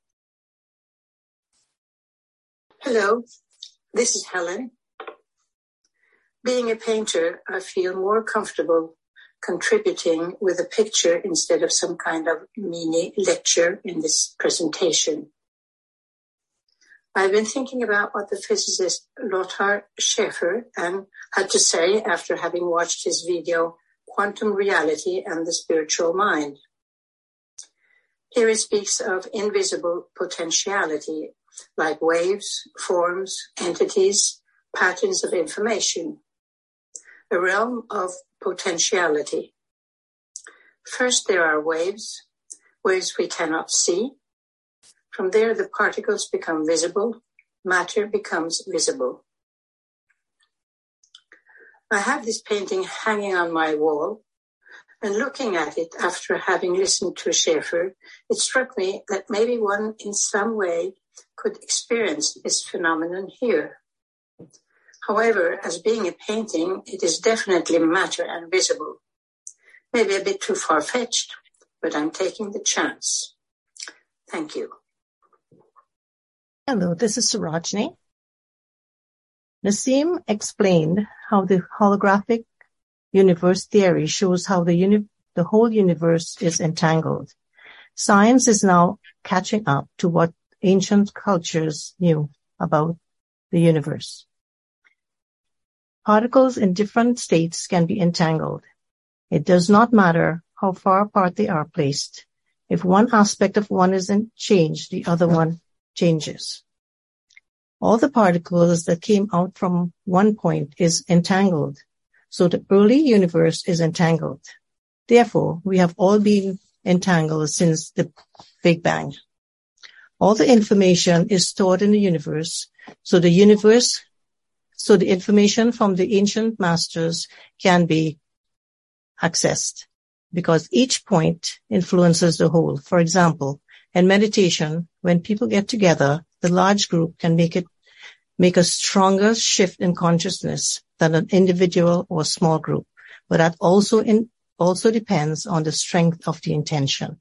Hello, this is Helen. Being a painter, I feel more comfortable contributing with a picture instead of some kind of mini lecture in this presentation. I've been thinking about what the physicist Lothar Schaefer had to say after having watched his video, Quantum Reality and the Spiritual Mind. Here he speaks of invisible potentiality, like waves, forms, entities, patterns of information, a realm of potentiality. First, there are waves we cannot see. From there, the particles become visible, matter becomes visible. I have this painting hanging on my wall, and looking at it after having listened to Schaefer, it struck me that maybe one in some way could experience this phenomenon here. However, as being a painting, it is definitely matter and visible. Maybe a bit too far-fetched, but I'm taking the chance. Thank you. Hello, this is Sarojini. Nassim explained how the holographic universe theory shows how the whole universe is entangled. Science is now catching up to what ancient cultures knew about the universe. Particles in different states can be entangled. It does not matter how far apart they are placed. If one aspect of one isn't changed, the other one changes. All the particles that came out from one point is entangled. So the early universe is entangled. Therefore, we have all been entangled since the Big Bang. All the information is stored in the universe. So the information from the ancient masters can be accessed because each point influences the whole. For example, in meditation, when people get together, the large group can make a stronger shift in consciousness than an individual or small group. But that also depends on the strength of the intention.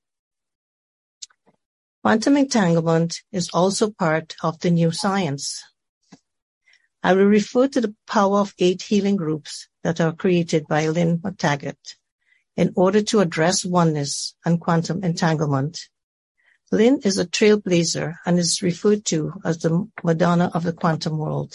Quantum entanglement is also part of the new science. I will refer to the Power of 8 healing groups that are created by Lynn McTaggart in order to address oneness and quantum entanglement. Lynn is a trailblazer and is referred to as the Madonna of the quantum world.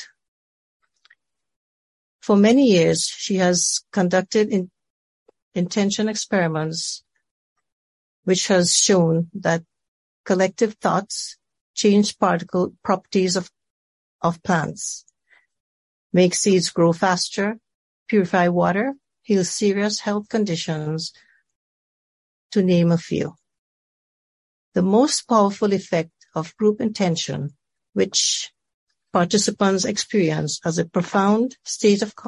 For many years, she has conducted intention experiments, which has shown that collective thoughts change particle properties of plants, make seeds grow faster, purify water, heal serious health conditions, to name a few. The most powerful effect of group intention, which participants experience as a profound state of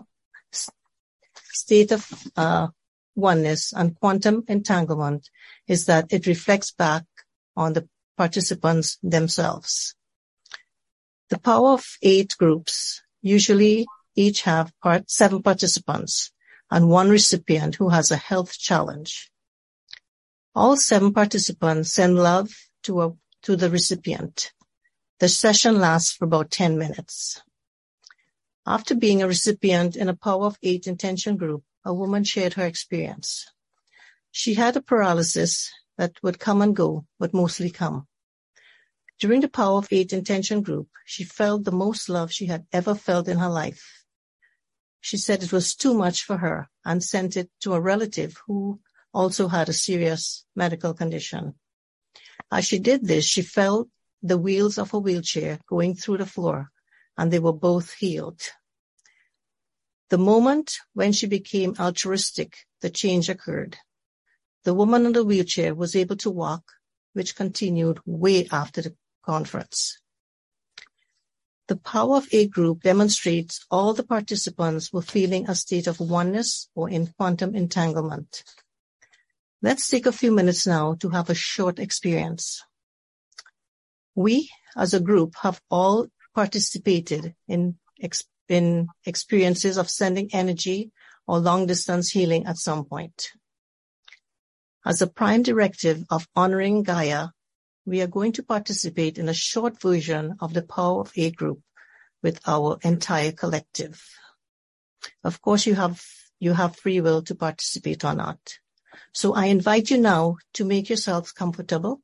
oneness and quantum entanglement, is that it reflects back on the participants themselves. The Power of 8 groups usually each have 7 participants and 1 recipient who has a health challenge. All 7 participants send love to the recipient. The session lasts for about 10 minutes. After being a recipient in a Power of 8 intention group, a woman shared her experience. She had a paralysis that would come and go, but mostly come. During the Power of 8 intention group, she felt the most love she had ever felt in her life. She said it was too much for her and sent it to a relative who also had a serious medical condition. As she did this, she felt the wheels of her wheelchair going through the floor, and they were both healed. The moment when she became altruistic, the change occurred. The woman in the wheelchair was able to walk, which continued way after the conference. The Power of 8 group demonstrates all the participants were feeling a state of oneness or in quantum entanglement. Let's take a few minutes now to have a short experience. We, as a group, have all participated in experiences of sending energy or long-distance healing at some point. As a prime directive of honoring Gaia, we are going to participate in a short version of the Power of 8 group with our entire collective. Of course, you have free will to participate or not. So I invite you now to make yourselves comfortable.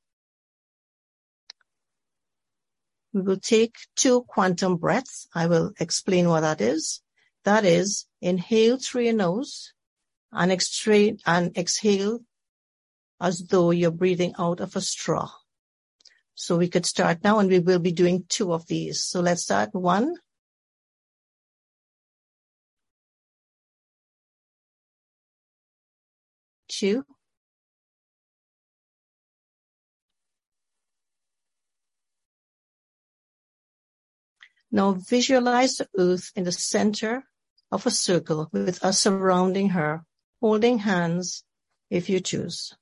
We will take 2 quantum breaths. I will explain what that is. That is, inhale through your nose and exhale as though you're breathing out of a straw. So we could start now, and we will be doing 2 of these. So let's start. 1. Two. Now visualize the earth in the center of a circle with us surrounding her, holding hands if you choose.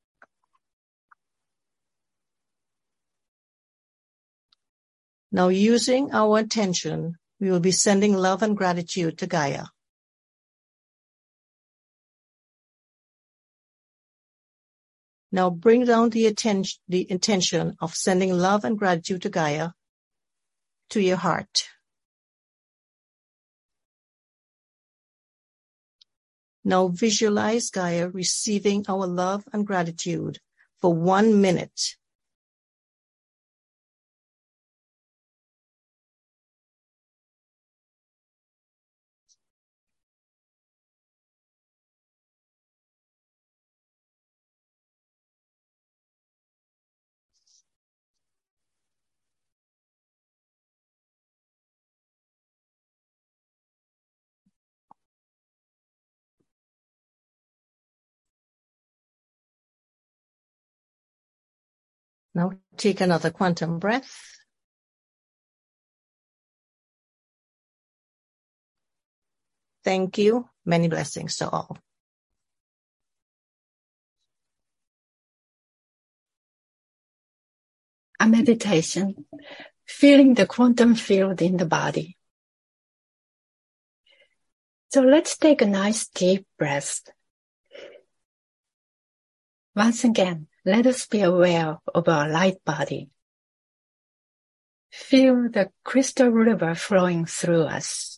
Now, using our attention, we will be sending love and gratitude to Gaia. Now, bring down the intention of sending love and gratitude to Gaia to your heart. Now, visualize Gaia receiving our love and gratitude for 1 minute. Now take another quantum breath. Thank you. Many blessings to all. A meditation, feeling the quantum field in the body. So let's take a nice deep breath. Once again, let us be aware of our light body. Feel the crystal river flowing through us.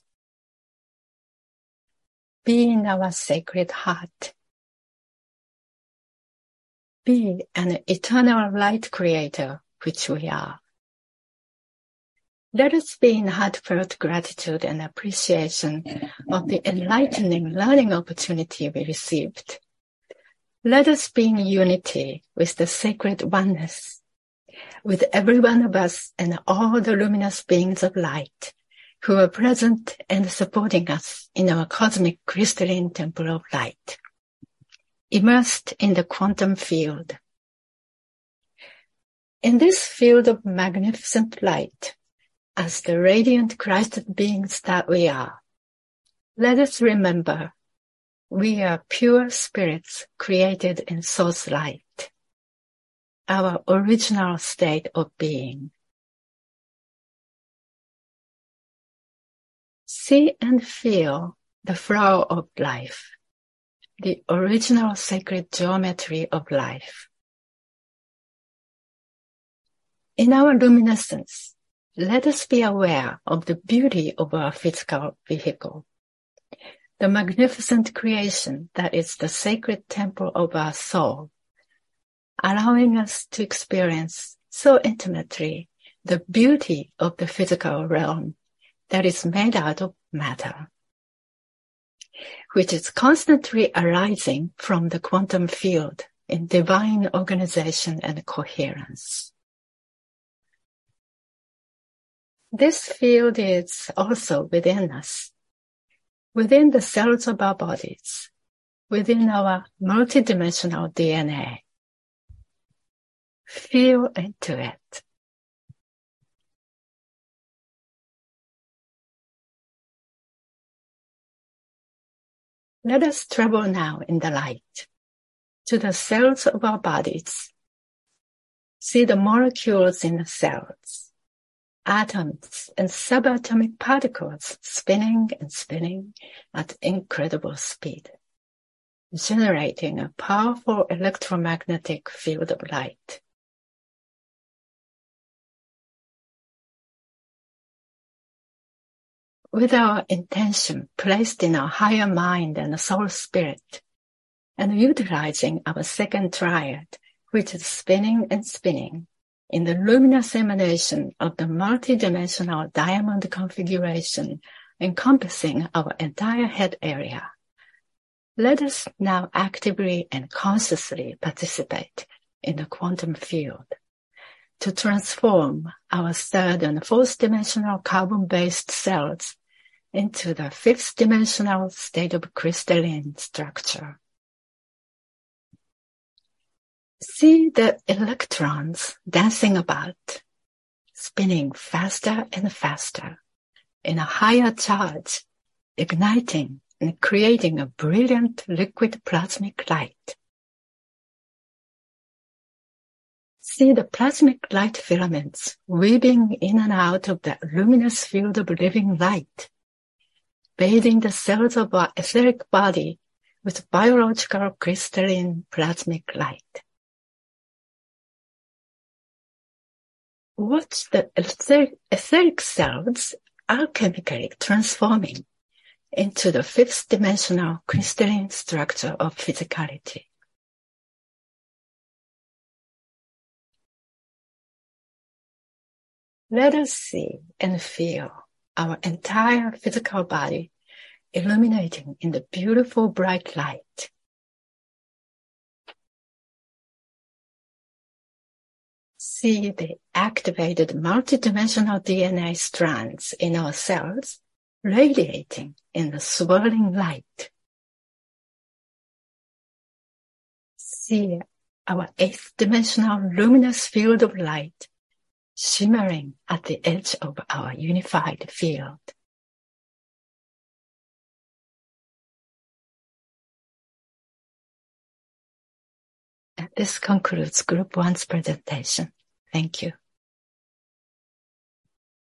Be in our sacred heart. Be an eternal light creator, which we are. Let us be in heartfelt gratitude and appreciation of the enlightening learning opportunity we received. Let us be in unity with the sacred oneness, with every one of us and all the luminous beings of light who are present and supporting us in our cosmic crystalline temple of light, immersed in the quantum field. In this field of magnificent light, as the radiant Christ beings that we are, let us remember we are pure spirits created in source light, our original state of being. See and feel the flow of life, the original sacred geometry of life. In our luminescence, let us be aware of the beauty of our physical vehicle, the magnificent creation that is the sacred temple of our soul, allowing us to experience so intimately the beauty of the physical realm that is made out of matter, which is constantly arising from the quantum field in divine organization and coherence. This field is also within us, within the cells of our bodies, within our multidimensional DNA. Feel into it. Let us travel now in the light to the cells of our bodies. See the molecules in the cells, atoms and subatomic particles spinning and spinning at incredible speed, generating a powerful electromagnetic field of light. With our intention placed in our higher mind and soul spirit, and utilizing our second triad, which is spinning and spinning, in the luminous emanation of the multidimensional diamond configuration encompassing our entire head area, let us now actively and consciously participate in the quantum field to transform our third and fourth dimensional carbon-based cells into the fifth dimensional state of crystalline structure. See the electrons dancing about, spinning faster and faster in a higher charge, igniting and creating a brilliant liquid plasmic light. See the plasmic light filaments weaving in and out of the luminous field of living light, bathing the cells of our etheric body with biological crystalline plasmic light. Watch the etheric cells alchemically transforming into the fifth dimensional crystalline structure of physicality. Let us see and feel our entire physical body illuminating in the beautiful bright light. See the activated multidimensional DNA strands in our cells radiating in the swirling light. See our eighth dimensional luminous field of light shimmering at the edge of our unified field. And this concludes Group 1's presentation. Thank you.